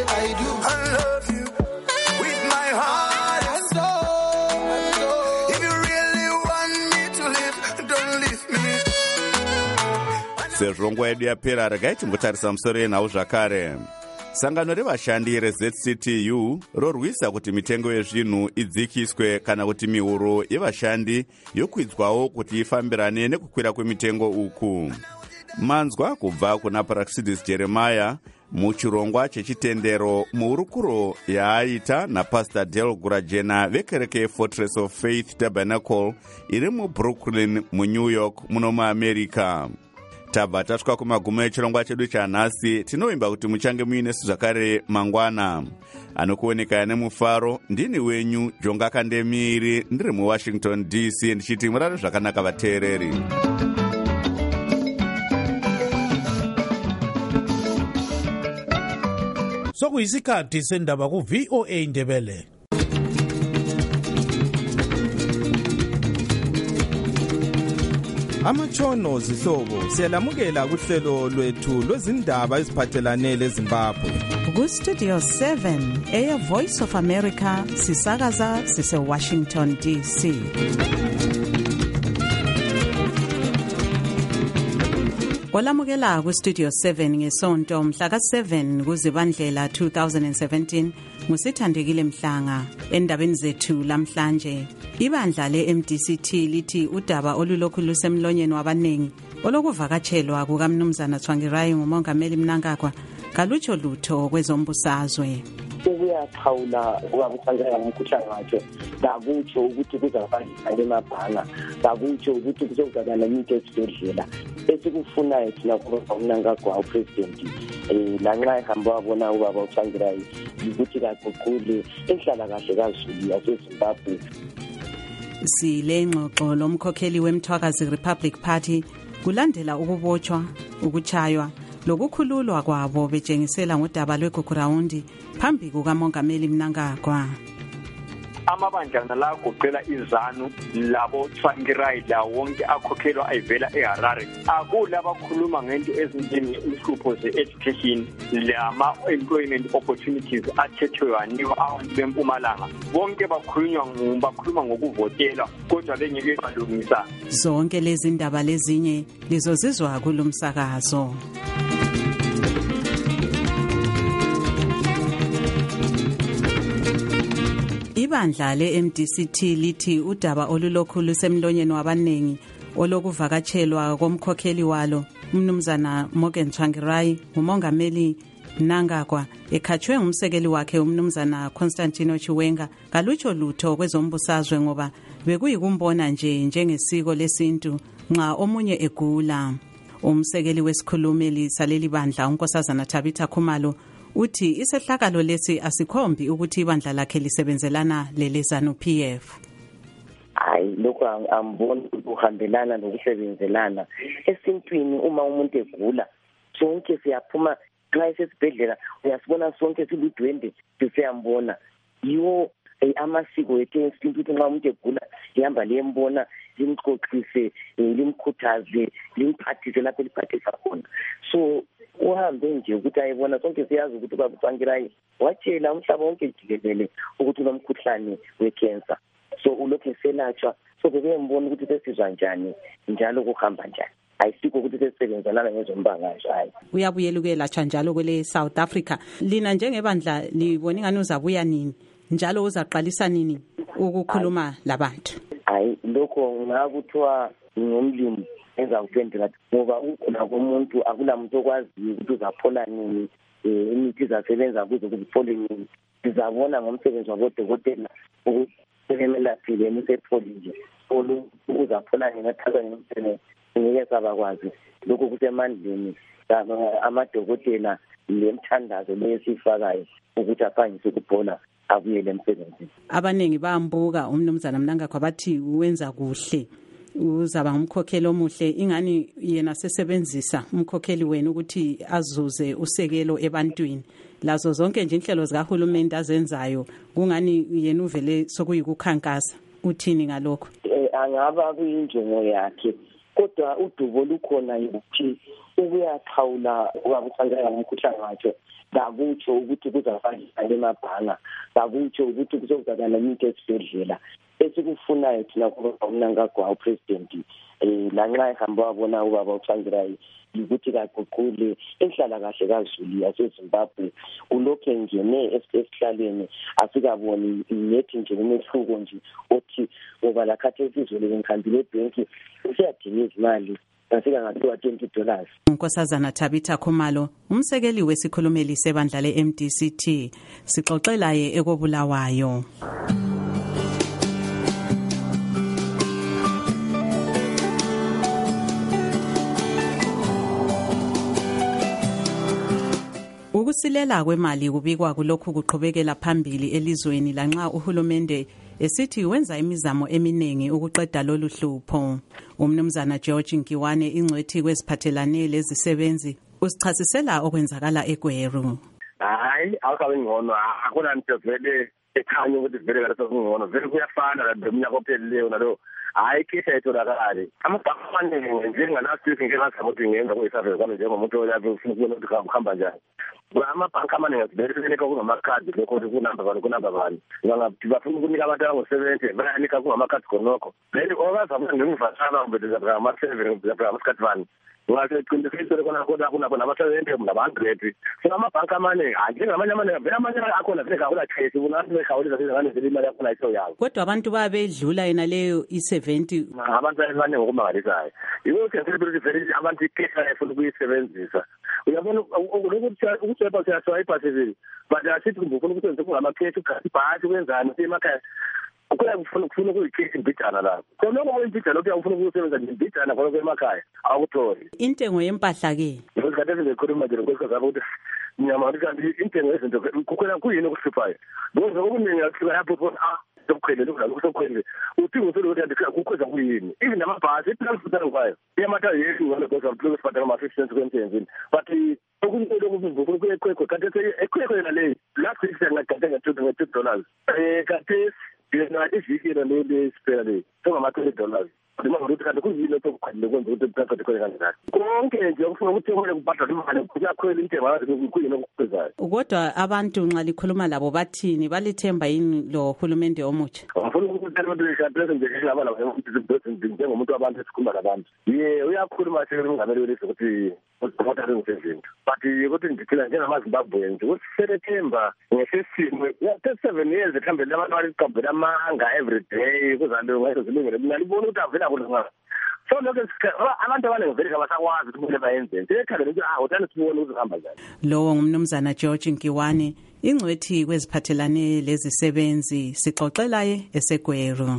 Sezvo nguva yedu yapera, regai timbotarisa musoro yenhau zvakare. Sangano revashandi reZ C T U rorwisa kuti mitengo yezvinhu idzikiswe kana kuti mihuro yevashandi yokwidzwawo kuti ifambirane nekukwira kwemitengo uku. Manzwa kubva kuna Praxedes Jeremiah muchirongwa chechitendero muhurukuro yaaita naPastor Dale Gurajena vekereke Fortress of Faith Tabernacle iri muBrooklyn muNew York muno muAmerica. Tabva tasvika kumagumo echirongwa chedu chanhasi. Tinoimba kuti muchange muinesu zvakare mangwana. Anokuoneka nemufaro ndini wenyu Jonga Kandemiri, ndiri muWashington D C, ndichiti murare zvakanaka vateereri. sokuyisikhathi sendaba ku V O A Ndebele. Amatshono zihlobo siyalamukela kuhlelo lwethu lwezindaba eziphathelane leZimbabwe. Ku Studio seven Air Voice of America sisakaza sise Washington D C. Kwalamukela ku Studio seven ngesonto mhla ka seven kuZibandlela two thousand seventeen ngusithandekile Mhlanga. Endabeni zethu lamhlanje ibandla le-M D C T lithi udaba olulokhu lusemlonyeni wabanengi olokuvakatshelwa kukamnumzana Tsvangirai ngumongameli Mnangagwa kalutsho lutho kwezombusazwe. Ukuyaqhawula ukubuthanjana ngomkhuhlane wakhe ngakutsho ukuthi kuzafakisa emabhanga ngakutsho ukuthi kuzokuzaba neminto esibhedlela esikufunayo thina kuba uMnangagwa upresident eh lanxa ehamba wabona ubaba uTsvangirai ukuthi kaguqule enhlala kahle kaZulu yaseZimbabwe. Sile ngxoxo lomkhokheli weMthwakazi Republic Party kulandela ukubotshwa ukuchaywa lokukhululwa kwabo betshengisela ngodaba lweGugurawundi phambi kukamongameli Mnangagwa. Amabandla la kuqela izanu labo Tsvangirai la wonke akhokhelwa ayivela eHarare akula abakhuluma ngento ezinjenge inhlupho ze-education lama employment opportunities athethwe anikwa abantu beMpumalanga bonke bakhulunywa bakhuluma ngokuvotela kodwa bengeke balungisa. Zonke lezi ndaba lezinye lizozizwa kulomsakazo. Ibandla le-M D C T lithi udaba olulokhu lusemlonyeni wabanengi olokuvakatshelwa komkhokheli walo umnumzana Morgan Tsvangirai ngumongameli Mnangagwa ekhatshwe ngumsekeli wakhe umnumzana Constantino Chiwenga kalutsho lutho kwezombusazwe ngoba bekuyikumbona nje njengesiko lesintu nxa omunye egula. Umsekeli wesikhulumeli saleli bandla unkosazana Tabitha Khumalo uthi isehlakalo lesi asikhombi ukuthi ibandla lakhe lisebenzelana lelezanu P F. Hayi lokho angiboni ukuhambelana nokusebenzelana esintwini. Uma umuntu egula sonke siyaphuma nxa esesibhedlela uyasibona sonke siludwende siyambona. Yiwo amasiko ethu esintu ukuthi nxa umuntu egula ihamba liyembona limxoxise limkhuthaze limphathise lapho liphathisa khona. So uhambe nje ukuthi ayibona sonke siyazi ukuthi ubaba Tsvangirai watshela umhlaba wonke jikelele ukuthi unomkhuhlane wecancer. So ulokhu eselatshwa so bekembona ukuthi sesizwa njani njalo kuhamba njani. Ayisiko ukuthi sesebenzana ngezombangazwe hayi. Uyabuyela ukuyelatshwa njalo kwele South Africa. Lina njengebandla libona ingani uzabuya nini njalo uzaqalisa nini ukukhuluma labantu? Hayi lokho ngakuthiwa ngomlimi enza ukuphendula ngoba ukugula komuntu akulamuntu okwazi ukuthi uzaphola nini imithi izasebenza kuze kuphole nini. Sizabona ngomsebenzi wabodokotela ukuthi semelaphile emisephola nje uzaphola nini athatha ngomsebenzi ngeke sabakwazi lokho kusemandleni amadokotela lemthandazo lesifakayo ukuthi aphangise ukuphola abuyele emsebenzini. Abanengi bayambuka umnumzana Mnangagwa bathi wenza kuhle uzaba ngumkhokheli omuhle ingani yena sesebenzisa umkhokheli wena ukuthi azuze usekelo ebantwini lazo zonke nje inhlelo zikahulumeni azenzayo kungani yena uvele sokuyikukhankasa. Uthini ngalokho? Eh angaba kuyinjongo yakhe kodwa udubo lukhona ukuthi ukuyaqhawula ukubuthanjana ngomkhuhlane wakhe ngakutsho ukuthi kuzafakisa emabhanga ngakutsho ukuthi kuzokuzaba neminto esibhedlela esikufunayo thina kuba uMnangagwa upresident eh lanxa ehamba wabona ubaba uTsvangirai ukuthi kaguqule enhlala kahle kaZulu yaseZimbabwe ulokhu engene esihlalweni asikaboni yethi nje umehluko nje othi ngoba lakhathi esizwe lenkhambile ebhenki usiyadinga izimali asika ngathiwa twenty dollars. Unkosazana Tabitha Khumalo umsekeli wesikhulumeli sebandla le-M D C T sixoxela ye ekobulawayo. Ukusilela kwemali kubikwa kulokhu kuqhubekela phambili elizweni lanxa uhulumende esithi wenza imizamo eminengi ukuqeda lolu hlupho. Umnumzana George Nkiwane ingcwethi kweziphathelane lezisebenzi usichasisela okwenzakala eGweru. hayi awukabe ngcono akuna nto vele ekhanya ukuthi vele ngalo sokungcono vele kuyafana la ngeminyaka opheleleyo nalo hayi kisha etholakala amabhanka amaningi njenganasisi ngeke ngazama ukuthi ngenza kuyisurvey kwami njengomuntu oyaphi ufuna ukubona ukuthi kuhamba njani amabhanka amaningi vele kungamakhadi lokho kunamba bani kunamba bani ngathi bafuna ukunika abantu abangu-seventy bayanika kungamakhadi khonokho vele owazama ngimvasana mbedeza ngama-seven ngamasikhathi bani ngaseqinisekisele khona khona kunabo nama-seventy naba-hundred so amabhanka amaningi njengamanye amaningi vele amanye akhona vele ngawula trace unathi bekhawulisa sizangane vele imali yakhona ayitho yawo kodwa abantu babedlula yena leyo i-seventy abantu abaningi okumangalisayo yiwo ukuthi vele abantu ikesha efuna ukuyisebenzisa uyabona ukuthi uyaswayipha sivile but asithi ufuna ukuthi kungamakeshi ugasi ibhasi kwenzani usemakhaya kuya kufuna kufuna ukuyikheshi imbijana lapho konoko kweyimbijana okuya ufuna ukusebenza ngimbijana konoko emakhaya awukutholi intengo yempahla-ke ngesikhathi ezingekhuluma nje nkwesazaba ukuthi ngiyamanga kanti intengo yezinto kukhona kuyini okuhluphayo ngoba okuningi akuhlupha lapho khona ah sokukhwele lokho sokukhwele udinga usolo ukuthi andikho kukhweza kuyini even namabhasi itransport kwayo iyamata yesu ngalo ngoba uhloko siphatha ama-fifty cents kwemsebenzini but okunye lokhu kuyekhwekho kanti ekhwekho yena le last week sengagathe nge-two dollars um kanti yena iviki yena lesiphela le songama-twenty dollars ukuthi kanti kuyini lokho okukhwelile kwenza ukuthi transport ikhwele kanjani konke nje okufuna ukuthi kumele kubhadalwe imali kuyakhwela intengo yazi kuyini okukhwezayo kodwa abantu nxa likhuluma labo bathini balithemba yini lo hulumende omutsha ngifuna ukuthi abantu beshapheze nje ngaba labo njengomuntu wabantu esikhuluma labantu ye uyakhuluma sekele ungamele welise ukuthi uziphotha ngezinto but ukuthi ngithina njengamazimbabwe nje ukuthi selethemba ngesesimo thirty-seven years ekhambeni abantu baliqambela amanga every day kuzalo ngayise zilungele mina libona ukuthi avela kulungana so lokho abantu abaningi vele abasakwazi ukuthi kumele bayenze nje ekhangela ukuthi ah uthanda sibone uzihamba njani lowo ngumnumzana George Nkiwane ingcwethi kweziphathelane lezisebenzi sixoxelaye eseGweru.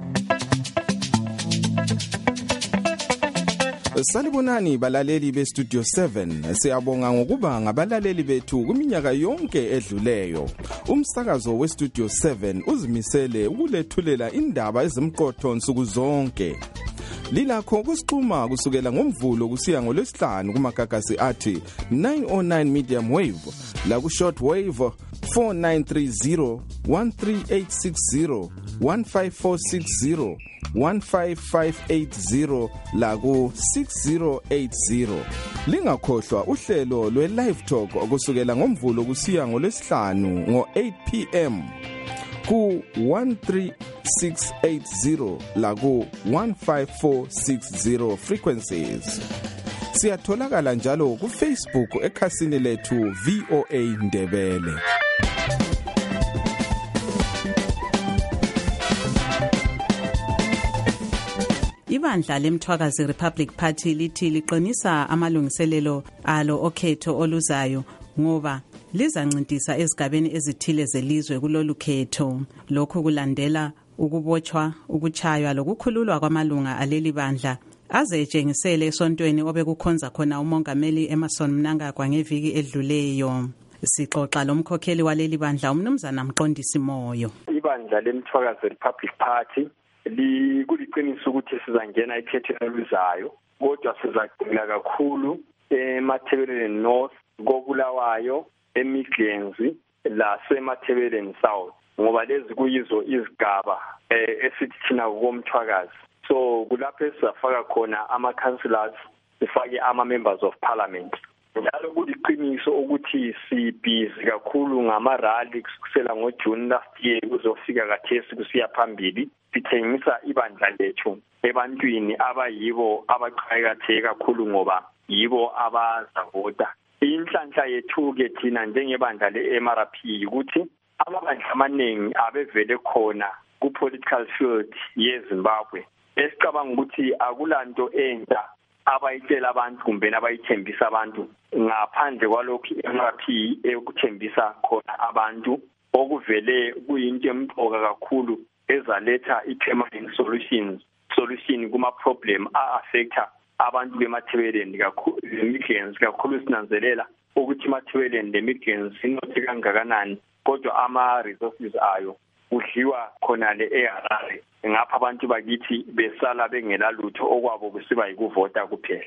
Salibonani balaleli be Studio seven, siyabonga ngokuba ngabalaleli bethu kuminyaka yonke edluleyo. Umsakazo we Studio seven uzimisele ukulethulela indaba ezimqotho nsuku zonke. Lilakho kusixhuma kusukela ngomvulo kusiya ngolwesihlanu kumagagasi athi nine oh nine medium wave la ku short wave four nine three zero, one three eight six zero, one five four six zero, one five five eight zero la ku six zero eight zero. Lingakhohlwa uhlelo lwe live talk kusukela ngomvulo kusiya ngolwesihlanu ngo eight p m ku one three six eight zero la ku one five four six zero frequencies. Siyatholakala njalo ku Facebook ekhasini lethu V O A Ndebele. Ibandla lemthwakazi Republic Party lithi liqinisa amalungiselelo alo okhetho oluzayo ngoba lizancintisa ezigabeni ezithile zelizwe kulolu khetho. Lokhu kulandela ukubotshwa, ukuchaywa lokukhululwa kwamalunga aleli bandla azetshengisele esontweni obekukhonza khona umongameli Emmerson Mnangagwa ngeviki edluleyo. Sixoxa lomkhokheli waleli bandla umnumzana Mqondisi Moyo. Ibandla lemthwakazi Republic Party likuliqiniso ukuthi sizangena ikhetho elizayo kodwa sizagcina kakhulu eMathebeleni North, koBulawayo, eMidlands lasemathebeleni South ngoba lezi kuyizo izigaba esithi thina komthwakazi. So kulapho esizafaka khona ama-councillors, sifake ama-members of parliament. Njalo kuliqiniso ukuthi sibhizi kakhulu ngama-rally kusukela ngoJune last year kuzofika kathesi kusiya phambili. Sithengisa ibandla lethu ebantwini abayibo abaqhakatheke kakhulu ngoba yibo abazavota. Inhlanhla yethu-ke thina njengebandla le-M R P ukuthi amabandla amaningi abevele khona ku-political field yeZimbabwe esicabanga ukuthi akulanto entsha abayitshela abantu kumbe abayithembisa abantu ngaphandle kwalokho i-M R P ekuthembisa khona abantu okuvele kuyinto emqoka kakhulu ezaletha i-permanent solutions solution kuma problem a-affecta abantu bemathebeleni kakhulu le-Midlands kakhulu sinanzelela ukuthi emathebeleni le-Midlands inothe kangakanani kodwa ama-resources ayo kudliwa khona le eHarare ngapha abantu bakithi besala bengela lutho okwabo kusiba yikuvota kuphela.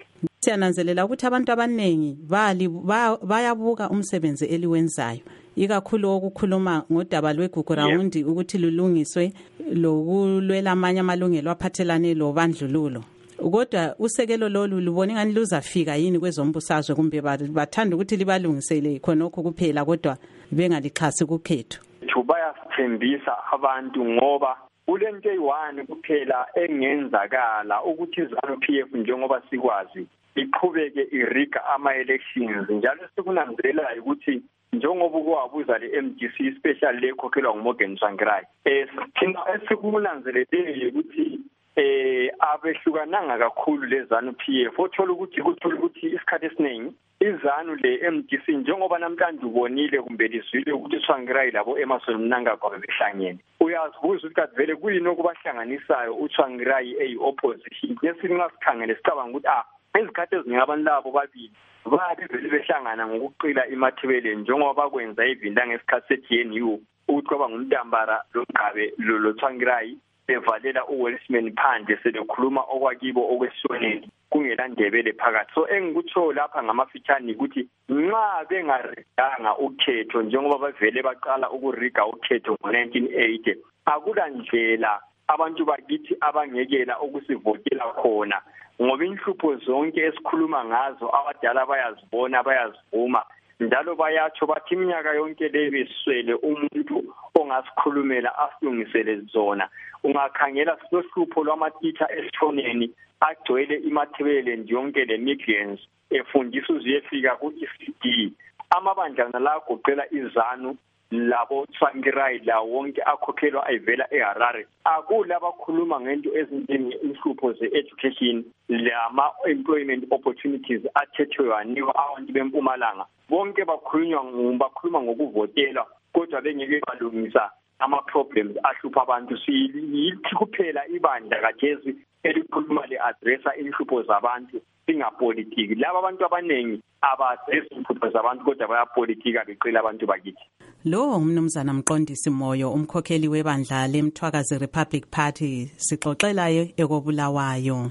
Siyananzelela ukuthi abantu abanengi bali bayabuka umsebenzi eliwenzayo, ikakhulu ukukhuluma ngodaba lwegugu rawundi ukuthi lulungiswe lokulwela amanye amalungelo aphathelane lobandlululo. Kodwa usekelo lolu lubona ngani luzafika yini kwezombusazwe, kumbe bathanda ukuthi libalungisele khonokho kuphela kodwa bengalixhasi kukhetho? Bayasithembisa abantu ngoba kulento eyi-one kuphela engenzakala ukuthi iZANU-P F njengoba sikwazi iqhubeke iriga ama-elections, njalo sikunanzelayo ukuthi njengoba ukwabuza le-M D C special le khokhelwa nguMorgan Tsvangirai, eh thina esikunanzelele ukuthi eh abehlukananga kakhulu le ZANU-P F, othola ukuthi kuthola ukuthi isikhathi esiningi iZANU le-M D C njengoba namhlanje ubonile kumbe lizwile ukuthi uTsvangirai labo Emmerson Mnangagwa behlangene, uyazibuza ukuthi kathi vele kuyini okubahlanganisayo uTsvangirai eyi-opposition. Lesingasikhangele sicabanga ukuthi ah izikhathi eziningi abantu labo babili bathi vele behlangana ngokuqila imathebeleni njengoba bakwenza ivinda ngesikhathi se-G N U ukuthi kwaba nguMntambara loMgabe loTsvangirai bevalela uWelshman phandle selekhuluma okwakibo okwesoneni kungelandebele phakathi. So engikutsho lapha ngamafitshane ukuthi nxa bengaridanga ukhetho njengoba bavele baqala ukuriga ukhetho ngo-nineteen eighty, akula ndlela abantu bakithi abangekela ukusivotela khona, ngoba inhlupho zonke esikhuluma ngazo abadala bayazibona bayazivuma njalo bayatsho bathi iminyaka yonke le beswele umuntu ongasikhulumela asilungisele zona. Ungakhangela silohlupho lwamatitha esithoneni agcwele imathebele yonke le migrants efundisa uziyefika ku-E C D. Amabandlana la agoqela iZANU labo Tsvangirai la wonke akhokhelwa ayivela eHarare, akula abakhuluma ngento ezinjenge inhlupho ze-education lama-employment opportunities athethwe wanikwa abantu bempumalanga. Bonke bakhulunywa bakhuluma ngokuvotela kodwa bengeke balungisa ama-problems ahlupha abantu. Siyithi kuphela ibandla kaJesu elikhuluma le-adressa inhlupho zabantu singapolitiki. Laba abantu abanengi aba-adressa inhlupho zabantu kodwa bayapolitika beqela abantu bakithi. Lo umnumzana Mqondisi Moyo, umkhokheli webandla leMthwakazi Republic Party, sixoxelayo ekobulawayo.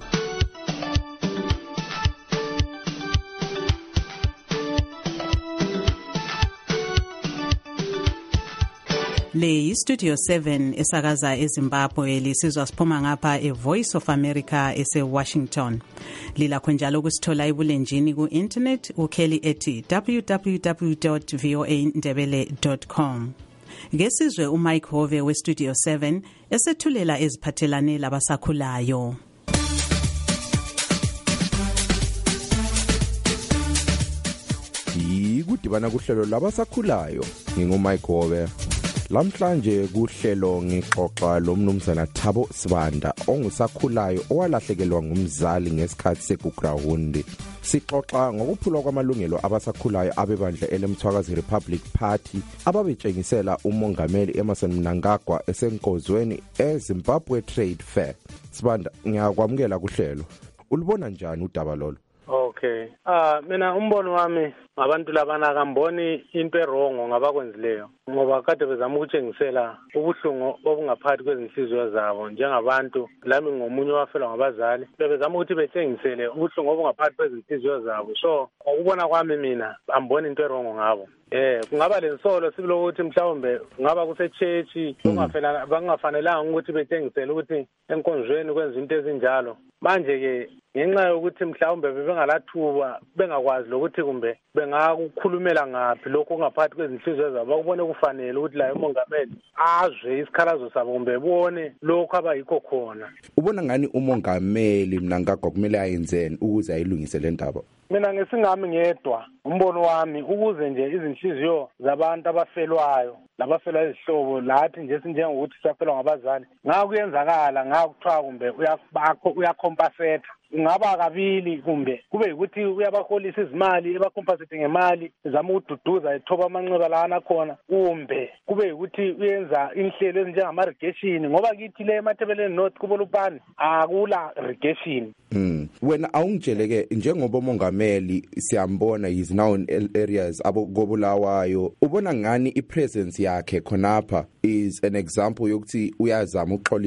Le iStudio seven esakaza eZimbabwe lisizwa siphuma ngapha eVoice of America ese-Washington. Lilakho njalo ukusithola ebulenjini ku-internet ukheli ethi w w w dot voa ndebele dot com. Ngesizwe uMike Hove weStudio seven esethulela eziphathelane labasakhulayo. Yikudibana kuhlelo labasakhulayo nginguMike Hove. Lamhlanje kuhlelo ngixoxa lomnumzana Thabo Sibanda ongusakhulayo owalahlekelwa ngumzali ngesikhathi segugurawundi. Sixoxa ngokuphulwa kwamalungelo abasakhulayo abebandla eleMthwakazi Republic Party ababetshengisela umongameli Emmerson Mnangagwa esenkozweni eZimbabwe Trade Fair. Sibanda, ngiyakwamukela kuhlelo. Ulibona njani udaba lolo? Okay. Ah mina umbono wami ngabantu labana akamboni into erongo ngabakwenzileyo, ngoba kade bezama ukutshengisela ubuhlungu obungaphakathi kwezinhliziyo zabo njengabantu. Lami ngomunye wafelwa ngabazali, bezama ukuthi betshengisele ubuhlungu obungaphakathi kwezinhliziyo zabo. So ukubona kwami mina amboni into erongo ngabo. Eh kungaba lensolo sibilo ukuthi mhlawumbe ngaba kuse church kungafanele bangafanelanga ukuthi betshengisele ukuthi enkonzweni kwenza into ezinjalo. Manje ke ngenxa yokuthi mhlawumbe bebengalathuba bengakwazi lokuthi kumbe bengakukhulumela ngaphi lokho kungaphakathi kwezinhliziyo zabo, bakubone kufanele ukuthi la umongameli azwe isikhalazo sabo kumbe bone lokho abayikho khona. Ubona ngani umongameli Mnangagwa kumele ayenzeni ukuze ayilungise le ndaba? Mina ngesingami ngedwa umbono wami ukuze nje izinhliziyo zabantu abafelwayo labafelwa izihlobo lathi nje sinjengokuthi siyafelwa ngabazali ngakuyenzakala ngakuthiwa kumbe uyabakho uyacompensate, ngaba kabili kumbe kube ukuthi uyabaholisa izimali ebacompensate ngemali zama ukududuza ethoba amanxeba lana khona, kumbe kube ukuthi uyenza inhlelo ezinjengama irrigation ngoba kithi le emathebeleni north kubolupani akula irrigation. Mm. Wena awungitsheleke njengoba umongameli siyambona is now in areas abokobulawayo, ubona ngani ipresence yakhe khonapha is an example yokuthi uyazama ukuxolisa?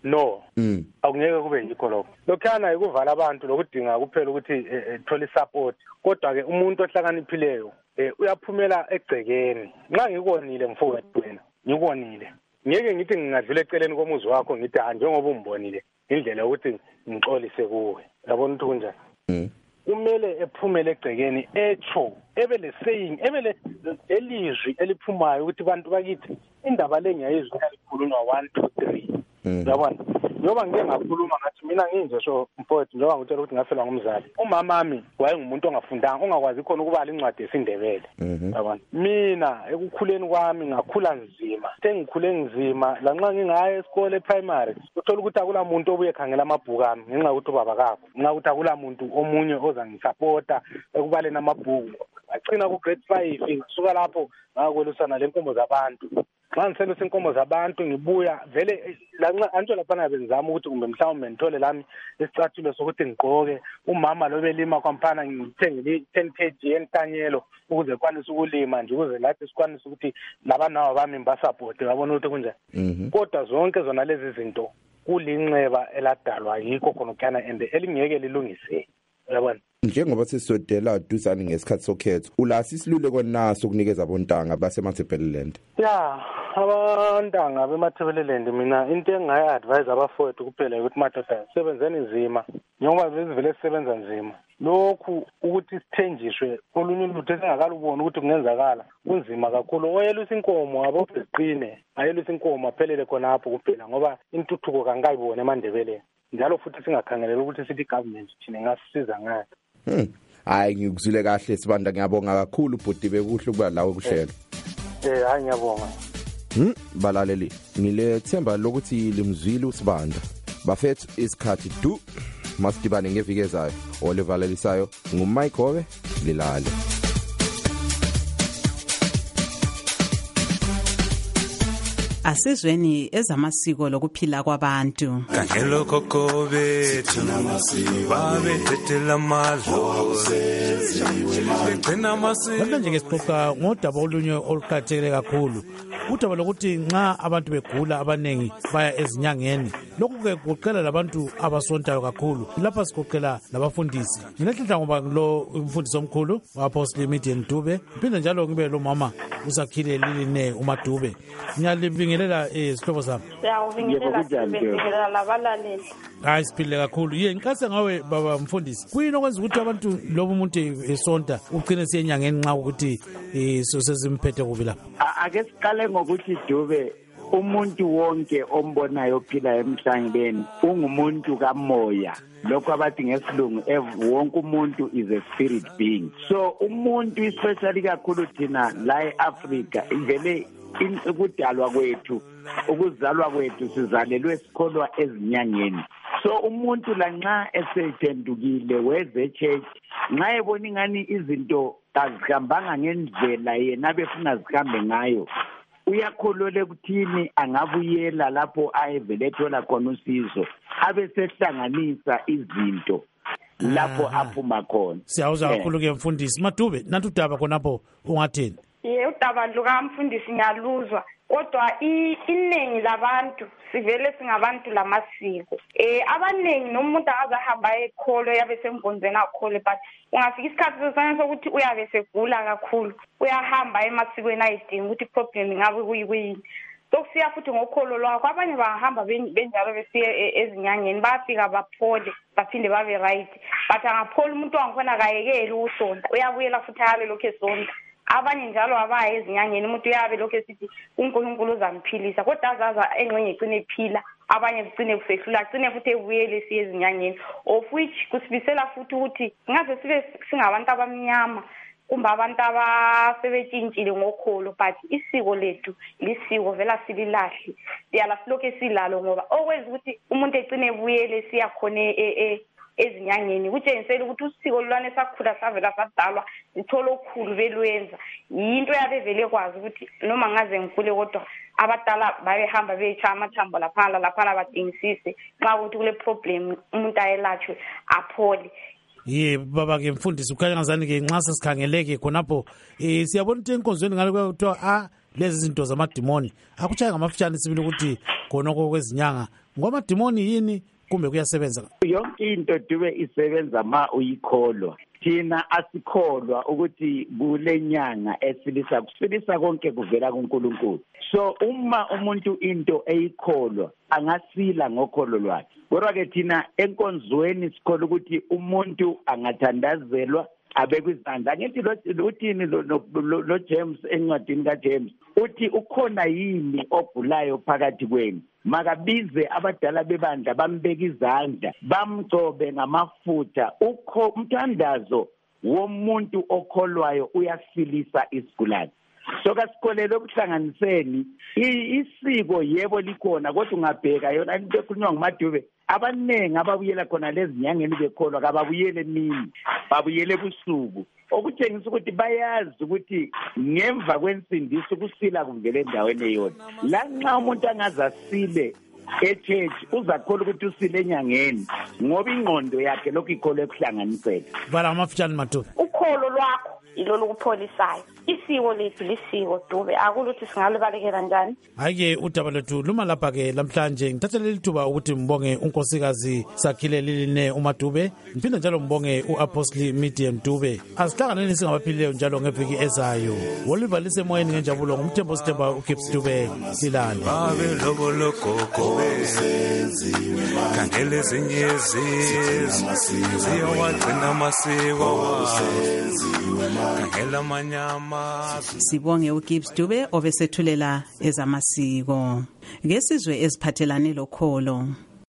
no mm. akungeke kube yikho lokho lokhana ikuvala abantu lokudinga kuphela ukuthi thola support kodwa ke umuntu ohlakaniphileyo uyaphumela egcekeni nxa ngikonile mfowethu wena ngikonile ngeke ngithi ngingadlula eceleni komuzi wakho ngithi ha njengoba umbonile indlela ukuthi ngixolise kuwe yabona ukuthi kunjani mm. kumele ephumele egcekeni echo ebele saying ebele elizwi eliphumayo ukuthi bantu bakithi indaba le ngiyayizwa likhulunywa one two three yabona njoba ngike ngakhuluma ngathi mina nginje so mfowethu njoba ngitshela ukuthi ngafelwa ngumzali umama wami wayengumuntu ongafundanga ongakwazi khona ukubala incwadi yesindebele yabona mina ekukhuleni kwami ngakhula nzima sengikhule nzima lanxa ngingaya esikole primary uthola ukuthi akula muntu obuye khangela amabhuku ami ngenxa ukuthi ubaba kakho ngenxa ukuthi akula muntu omunye ozangisupporta ekubaleni amabhuku agcina ku grade five kusuka lapho ngakwelusana lenkomo zabantu xa ngiselusa inkomo zabantu ngibuya vele lanxa antsho laphana benzama ukuthi kumbe mhlawumbe ngithole lami isicathulo sokuthi ngigqoke umama lo belima kwamphana ngithenge ten kg yentanyelo ukuze kwanise ukulima nje ukuze lathi sikwanise ukuthi labanawo bami mbasupport yabona ukuthi kunjani kodwa zonke zona lezi zinto kulinxeba eladalwa yikho khona kana ende elingeke lilungiseke yabona njengoba sisodela duzani ngesikhathi sokhetho ulasi isiluleko naso ukunikeza abontanga basemathebeleland ya abantanga bemathebeleland mina into engayi advise abafowethu kuphela ukuthi madoda sebenzeni nzima njengoba bezivele sisebenza nzima lokhu ukuthi sithenjiswe kolunye ulutho esingakalubona ukuthi kungenzakala kunzima kakhulu oyelusa inkomo abobheqine ayelusa inkomo aphelele khonapho kuphela ngoba intuthuko kangayibona eMandebeleni njalo futhi singakhangelela ukuthi sithi government thina ngasisiza ngayo. Hmm. Hayi ngikuzwile kahle Sibanda ngiyabonga kakhulu bhuti bekuhle kuba lawe kushela. Eh hayi ngiyabonga. Hmm balaleli ngilethemba lokuthi limzwile uSibanda. Bafethu isikhathi du masidibane ngeviki ezayo olivalelisayo nguMike Hobe lilale. Asizweni ezamasiko lokuphila kwabantu. Kangelo kokobe tunamasiko babethethela amadlo. Manje ngesixoxa ngodaba olunye oluqhathekile kakhulu. Udaba lokuthi nxa abantu begula abanengi baya ezinyangeni. Lokhu ke kuqela labantu abasontayo kakhulu. Lapha sikoqela labafundisi. Nginahla ngoba lo umfundisi omkhulu waPaul Midian Dube. Phinde njalo ngibe lo mama usakhile Liline uMadube. Ngiyalibingelela isihlobo sami. Siyabingelela labalaleli. Hayi siphile kakhulu. Ye ngikase ngawe baba mfundisi. Kuyini okwenza ukuthi abantu lobo umuntu esonta ugcine siyenyangeni nxa ukuthi sosizimphethe kubi lapha. Ake siqale ngokuthi Dube umuntu wonke ombonayo ophila emhlabeni ungumuntu kamoya. Lokho abathi ngesilungu wonke umuntu is a spirit being. So umuntu especially kakhulu thina la eAfrica ivele ukudalwa kwethu ukuzalwa kwethu sizalelwe esikholwa ezinyangeni. So umuntu la nxa esephendukile weze church nxa ebona ingani izinto azihambanga ngendlela yena befuna zihambe ngayo uyakholole ukuthini angabuyela lapho ayevele ethola khona usizo abe sehlanganisa izinto lapho aphuma khona. Siyawuza kakhulu ke mfundisi Madube nantu udaba khonapho ungathini? Ye udaba lukamfundisi ngiyaluzwa kodwa iningi labantu sivele singabantu lamasiko eh abaningi nomuntu akazahamba ekholo yabe semgonzeni akhole but ungafika isikhathi sesana sokuthi uyabe segula kakhulu uyahamba emasikweni ayidinga ukuthi problem ngabe kuyini sokusiya futhi ngokholo lwakho abanye bahamba benjalo besiye ezinyangeni bafika baphole baphinde babe right but angaphola umuntu wangikhona kayekeli usonto uyabuyela futhi hale lokho esonto abanye njalo abaye ezinyangeni umuntu uyabe lokho esithi uNkulunkulu uzamphilisa kodwa azaza engcenye icine iphila abanye kucine kusehlula kucine futhi ebuyele siye ezinyangeni of which kusibisela futhi ukuthi ngaze sibe singabantu abamnyama kumbe abantu abasebetshintshile ngokholo but isiko lethu lisiko vela sililahle siyala silokho esilalo ngoba okwenza ukuthi umuntu ecine ebuyele siya khona e ezinyangeni kutshengisela ukuthi usiko lwane sakhula savela sadalwa sithola okukhulu belwenza yinto yabevele kwazi ukuthi noma ngaze ngikule kodwa abadala babehamba becha amathambo lapha lapha badingisise xa ukuthi kule problem umuntu ayelatshwe aphole. Ye baba ke mfundisi ukhanya ngazani ke nxa sesikhangeleke khonapho eh siyabona ukuthi enkonzweni ngale kuthiwa ah lezi zinto zamadimoni akuchaya ngamafutshane sibili ukuthi khona okwezinyanga ngwamadimoni yini kumbe kuyasebenza? Yonke into Dube isebenza ma uyikholwa. Thina asikholwa ukuthi kule nyanga esilisa kusilisa konke kuvela kuNkulunkulu. So uma umuntu into eyikholwa angasila ngokholo lwakhe. Kodwa ke thina enkonzweni sikholwa ukuthi umuntu angathandazelwa abekwe izandla. Ngithi uthini lo James encwadini kaJames uthi ukhona yini ogulayo phakathi kwenu, makabize abadala bebandla bambeka izandla bamgcobe ngamafutha. Ukho umthandazo womuntu okholwayo uyasilisa isigulane. So kasikholele okuhlanganiseni isiko yebo likhona, kodwa ungabheka yona into ekhulunywa nguMadube abanengi ababuyela khona lezi nyangeni bekholwa kababuyele emini, babuyele ebusuku, okutshengisa ukuthi bayazi ukuthi ngemva kwensindiso kusila kuvele endaweni eyodwa. La nxa umuntu angazasile e-church uzakholwa ukuthi usile enyangeni ngoba ingqondo yakhe lokhu ikholwe ekuhlanganisela. Vala amafitshane Madube. Ukholo lwakho ilo lokupholisayo. Isiko lethu lisiko Dube, akuluthi singalibalekela njani. Hayi udaba lethu luma lapha ke namhlanje ngithatha leli thuba ukuthi mbonge unkosikazi Sakhile Liline uMadube, ngiphinda njalo mbonge uApostle Midian Dube. Asihlanganeni singabaphilileyo njalo ngeviki ezayo. Wolivalise moyeni ngenjabulo ngumthembo Sithemba uGibbs Dube silale. Babe lobo lokoko kangele zinyezi ziyawagcina amasiko kangela manyama. Sibonge uGibbs Dube obesethulela ezamasiko. Ngesizwe eziphathelane lokholo.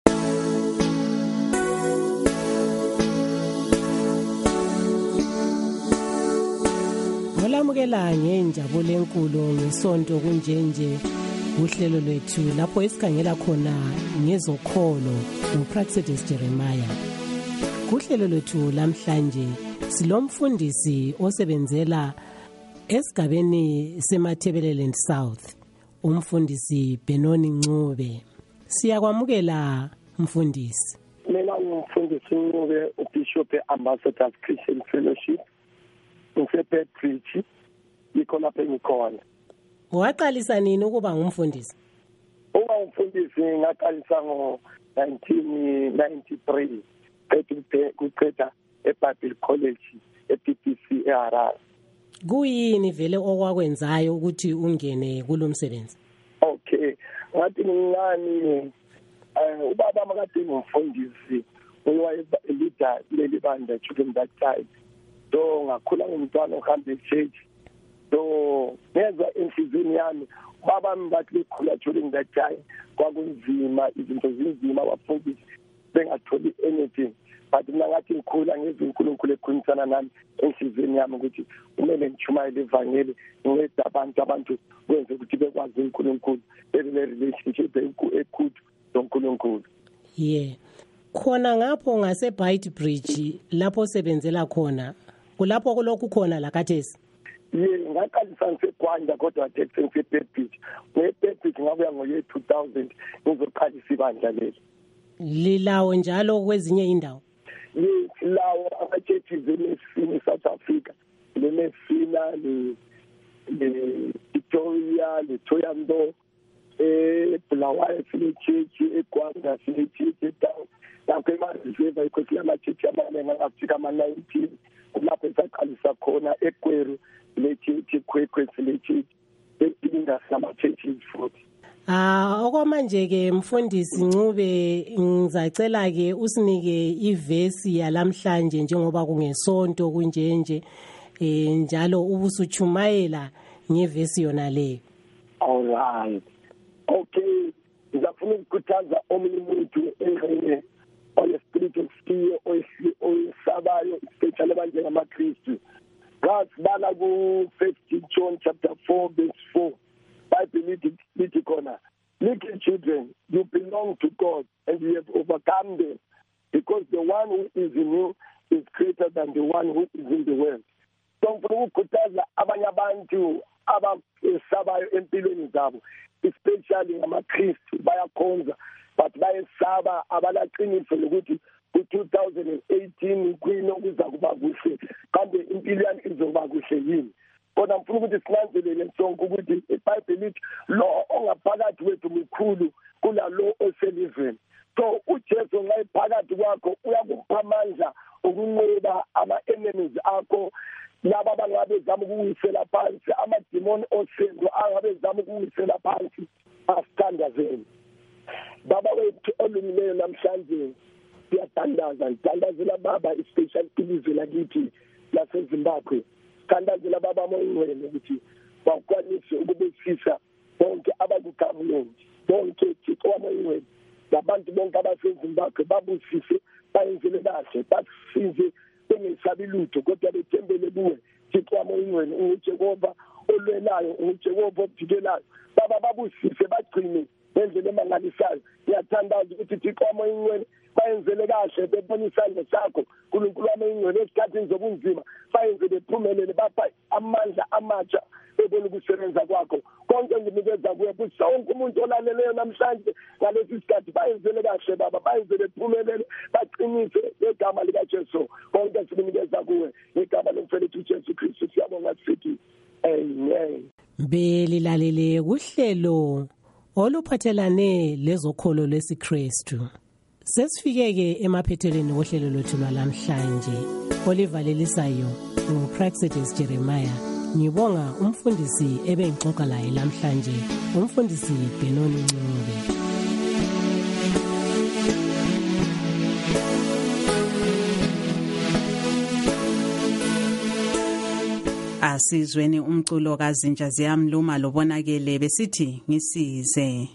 Ngolamukela ngenjabulo enkulu ngesonto kunjenje uhlelo lwethu lapho esikhangela khona ngezokholo uPraxedis Jeremiah. Kuhlelo lwethu lamhlanje silomfundisi osebenzela esigabeni seMathebeleland South, umfundisi Benoni Ncube. Siyakwamukela mfundisi. Mina ngumfundisi Ncube, uBishop Ambassadors Christian Fellowship. Ngifephe preach ikho lapha engikhona. Waqalisa nini ukuba ngumfundisi? Uma umfundisi ngaqalisa ngo nineteen ninety-three ethi kuqeda eBible College eP P C eHarare. Kuyini vele okwakwenzayo ukuthi ungene kulomsebenzi? Okay, ngathi ngani eh ubaba makade ngumfundisi uwayelida leli banda children that time. So ngakhula ngumntwana ohamba e-church. So ngeza enhlizweni yami baba mbathi bekhula during that time kwakunzima, izinto zinzima, abafundisi bengatholi anything. But mina ngathi ngikhula ngezwe uNkulunkulu ekhulumisana nami enhlizweni yami ukuthi kumele ngichumayele ivangeli ngicede abantu abantu kwenze ukuthi bekwazi uNkulunkulu bebe relationship enkulu noNkulunkulu. Yeah. Khona ngapho ngase Beitbridge lapho sebenzela khona kulapho kulokhu khona la kathesi. Ye ngaqalisa ngiseGwanda kodwa athi ngiseBeitbridge. NgeBeitbridge ngabuya ngo-year two thousand ngizoqalisa ibandla leli. Lilawo njalo kwezinye indawo? Yes, lawo ama-churches eMessina eSouth Africa, leMessina, le-Victoria, le-Thohoyandou, eBulawayo sile-church, eGwanda sile-church, etown lapho eMareserva ikhosi lama-church amaningi angafika ama-nineteen. Kulapho esaqalisa khona eGweru le-church, eKwekwe sile-church, ePinda sinama-churches futhi. Ah, okwamanje ke mfundisi Ncube ngizacela ke usinike ivesi yalamhlanje njengoba kungesonto kunjenje eh njalo ubusuchumayela ngevesi yona le. All right. Okay, ngizafuna ukukhuthaza omunye umuntu engene on a spirit of fear oyisabayo especially abantu ngamaKristu. Ngasibala ku First John chapter four verse four. Bible lithi khona, little children, you belong to God and you have overcome them because the one who is in you is greater than the one who is in the world. So ngifuna ukukhuthaza abanye abantu abasabayo empilweni zabo, especially ngamaKristu bayakhonza but bayesaba abalaqiniso lokuthi ku-two thousand eighteen kuyinokuza kuba kuhle kambe impilo yami izoba kuhle yini. Kodwa ngifuna ukuthi sinanzelele sonke ukuthi iBhayibheli lithi lo ongaphakathi wethu mkhulu kulalo oselizweni. So uJesu nxa ephakathi kwakho uyakupha amandla ukunqoba ama-enemies akho, laba abangabe zama ukuwisela phansi, amadimoni osenzo angabe zama ukuwisela phansi, asithandazeni. Baba wethu olungileyo namhlanje siyathandaza, ngithandazela baba especially ilizwe lakithi laseZimbabwe. Thandazela baba moyingcwele ukuthi bakwanise ukubusisa bonke abaku-government, bonke Thixo wamoyingcwele, labantu bonke abaseZimbabwe babusise, bayenzele kahle, basize bengesabi lutho kodwa bethembele kuwe Thixo wamoyingcwele. UJehova olwelayo, uJehova ovikelayo, baba babusise, bagcine ngendlela emangalisayo. Ngiyathandaza ukuthi Thixo wamoyingcwele bayenzele kahle, bebona isandla sakho uNkulunkulu wamoyingcwele esikhathini zobunzima, bayenze bephumelele, bapha amandla amatsha bebona ukusebenza kwakho. Konke nginikeza kuwe ukuthi sonke umuntu olaleleyo namhlanje ngalesi sikhathi bayenzele kahle baba, bayenze bephumelele, baqinise ngegama likaJesu. Konke sikunikeza kuwe ngegama lomfowethu uJesu Kristu, siyabonga sithi amen. Belilalele kuhlelo oluphathelane lezokholo lesiKristu. Sesifikeke emaphethelweni wohlelo lwethu lwalamhlanje olivalelisayo uPraxedis Jeremiah. Ngibonga umfundisi ebengixoxa laye namhlanje, umfundisi Benoni Ncube. Asizweni umculo kaZinja Ziyamluma lobonakele besithi ngisize.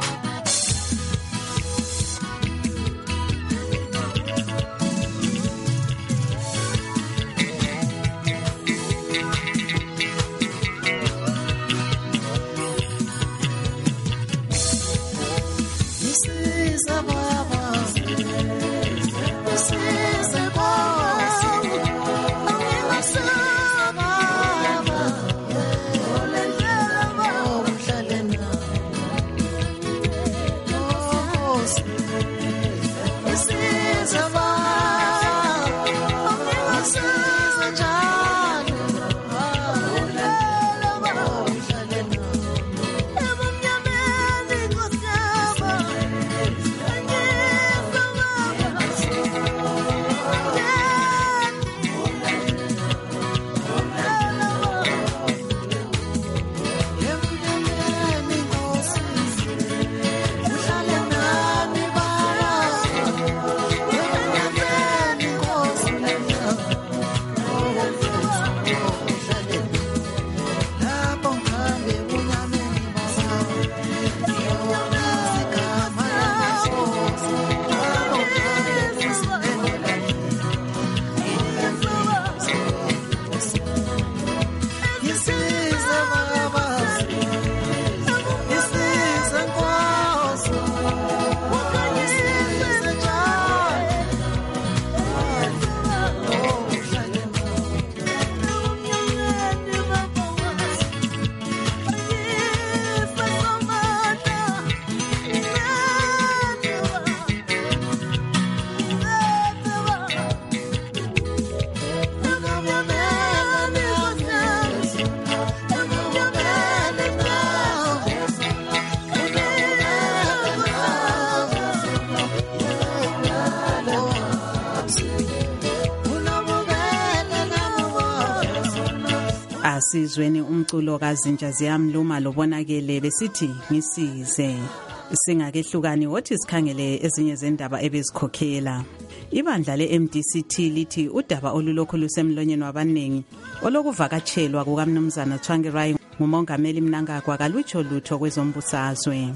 Asizweni umculo kaZinja Ziyamluma lobonakele besithi ngisize. Singakehlukani wothi sikhangele ezinye zendaba ebezikhokhela. Ibandla le-M D C T lithi udaba olulokhu lusemlonyeni wabanengi olokuvakatshelwa kukaMnumzana Tsvangirai ngumongameli Mnangagwa kalutsho lutho kwezombusazwe.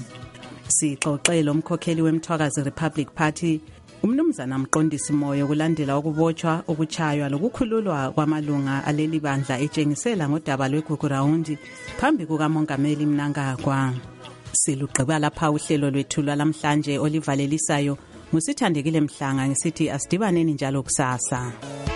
Sixoxele umkhokheli weMthwakazi Republic Party uMnumzana Mqondisi Moyo kulandela ukubotshwa, ukuchaywa lokukhululwa kwamalunga aleli bandla etshengisela ngodaba lweGugurawundi phambi kukamongameli Mnangagwa. Silugqiba lapha uhlelo lwethu lwalamhlanje olivalelisayo. Musithandekile Mhlanga ngisithi asidibaneni njalo kusasa.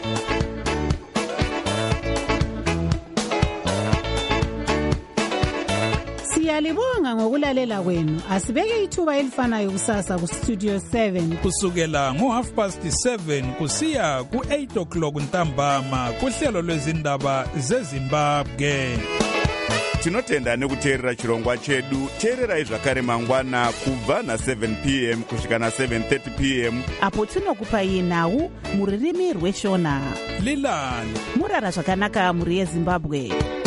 Siyalibonga ngokulalela kwenu. Asibeke ithuba elifanayo kusasa ku Studio seven kusukela ngo half past seven kusiya ku eight o'clock ntambama kuhlelo lwezindaba zeZimbabwe. tinotenda nekuteerera chirongwa chedu. teererai zvakare mangwana kubva na-seven p m kusvika na-seven thirty p m apo tinokupai nhau mururimi rweshona. lilani murara zvakanaka muri yezimbabwe.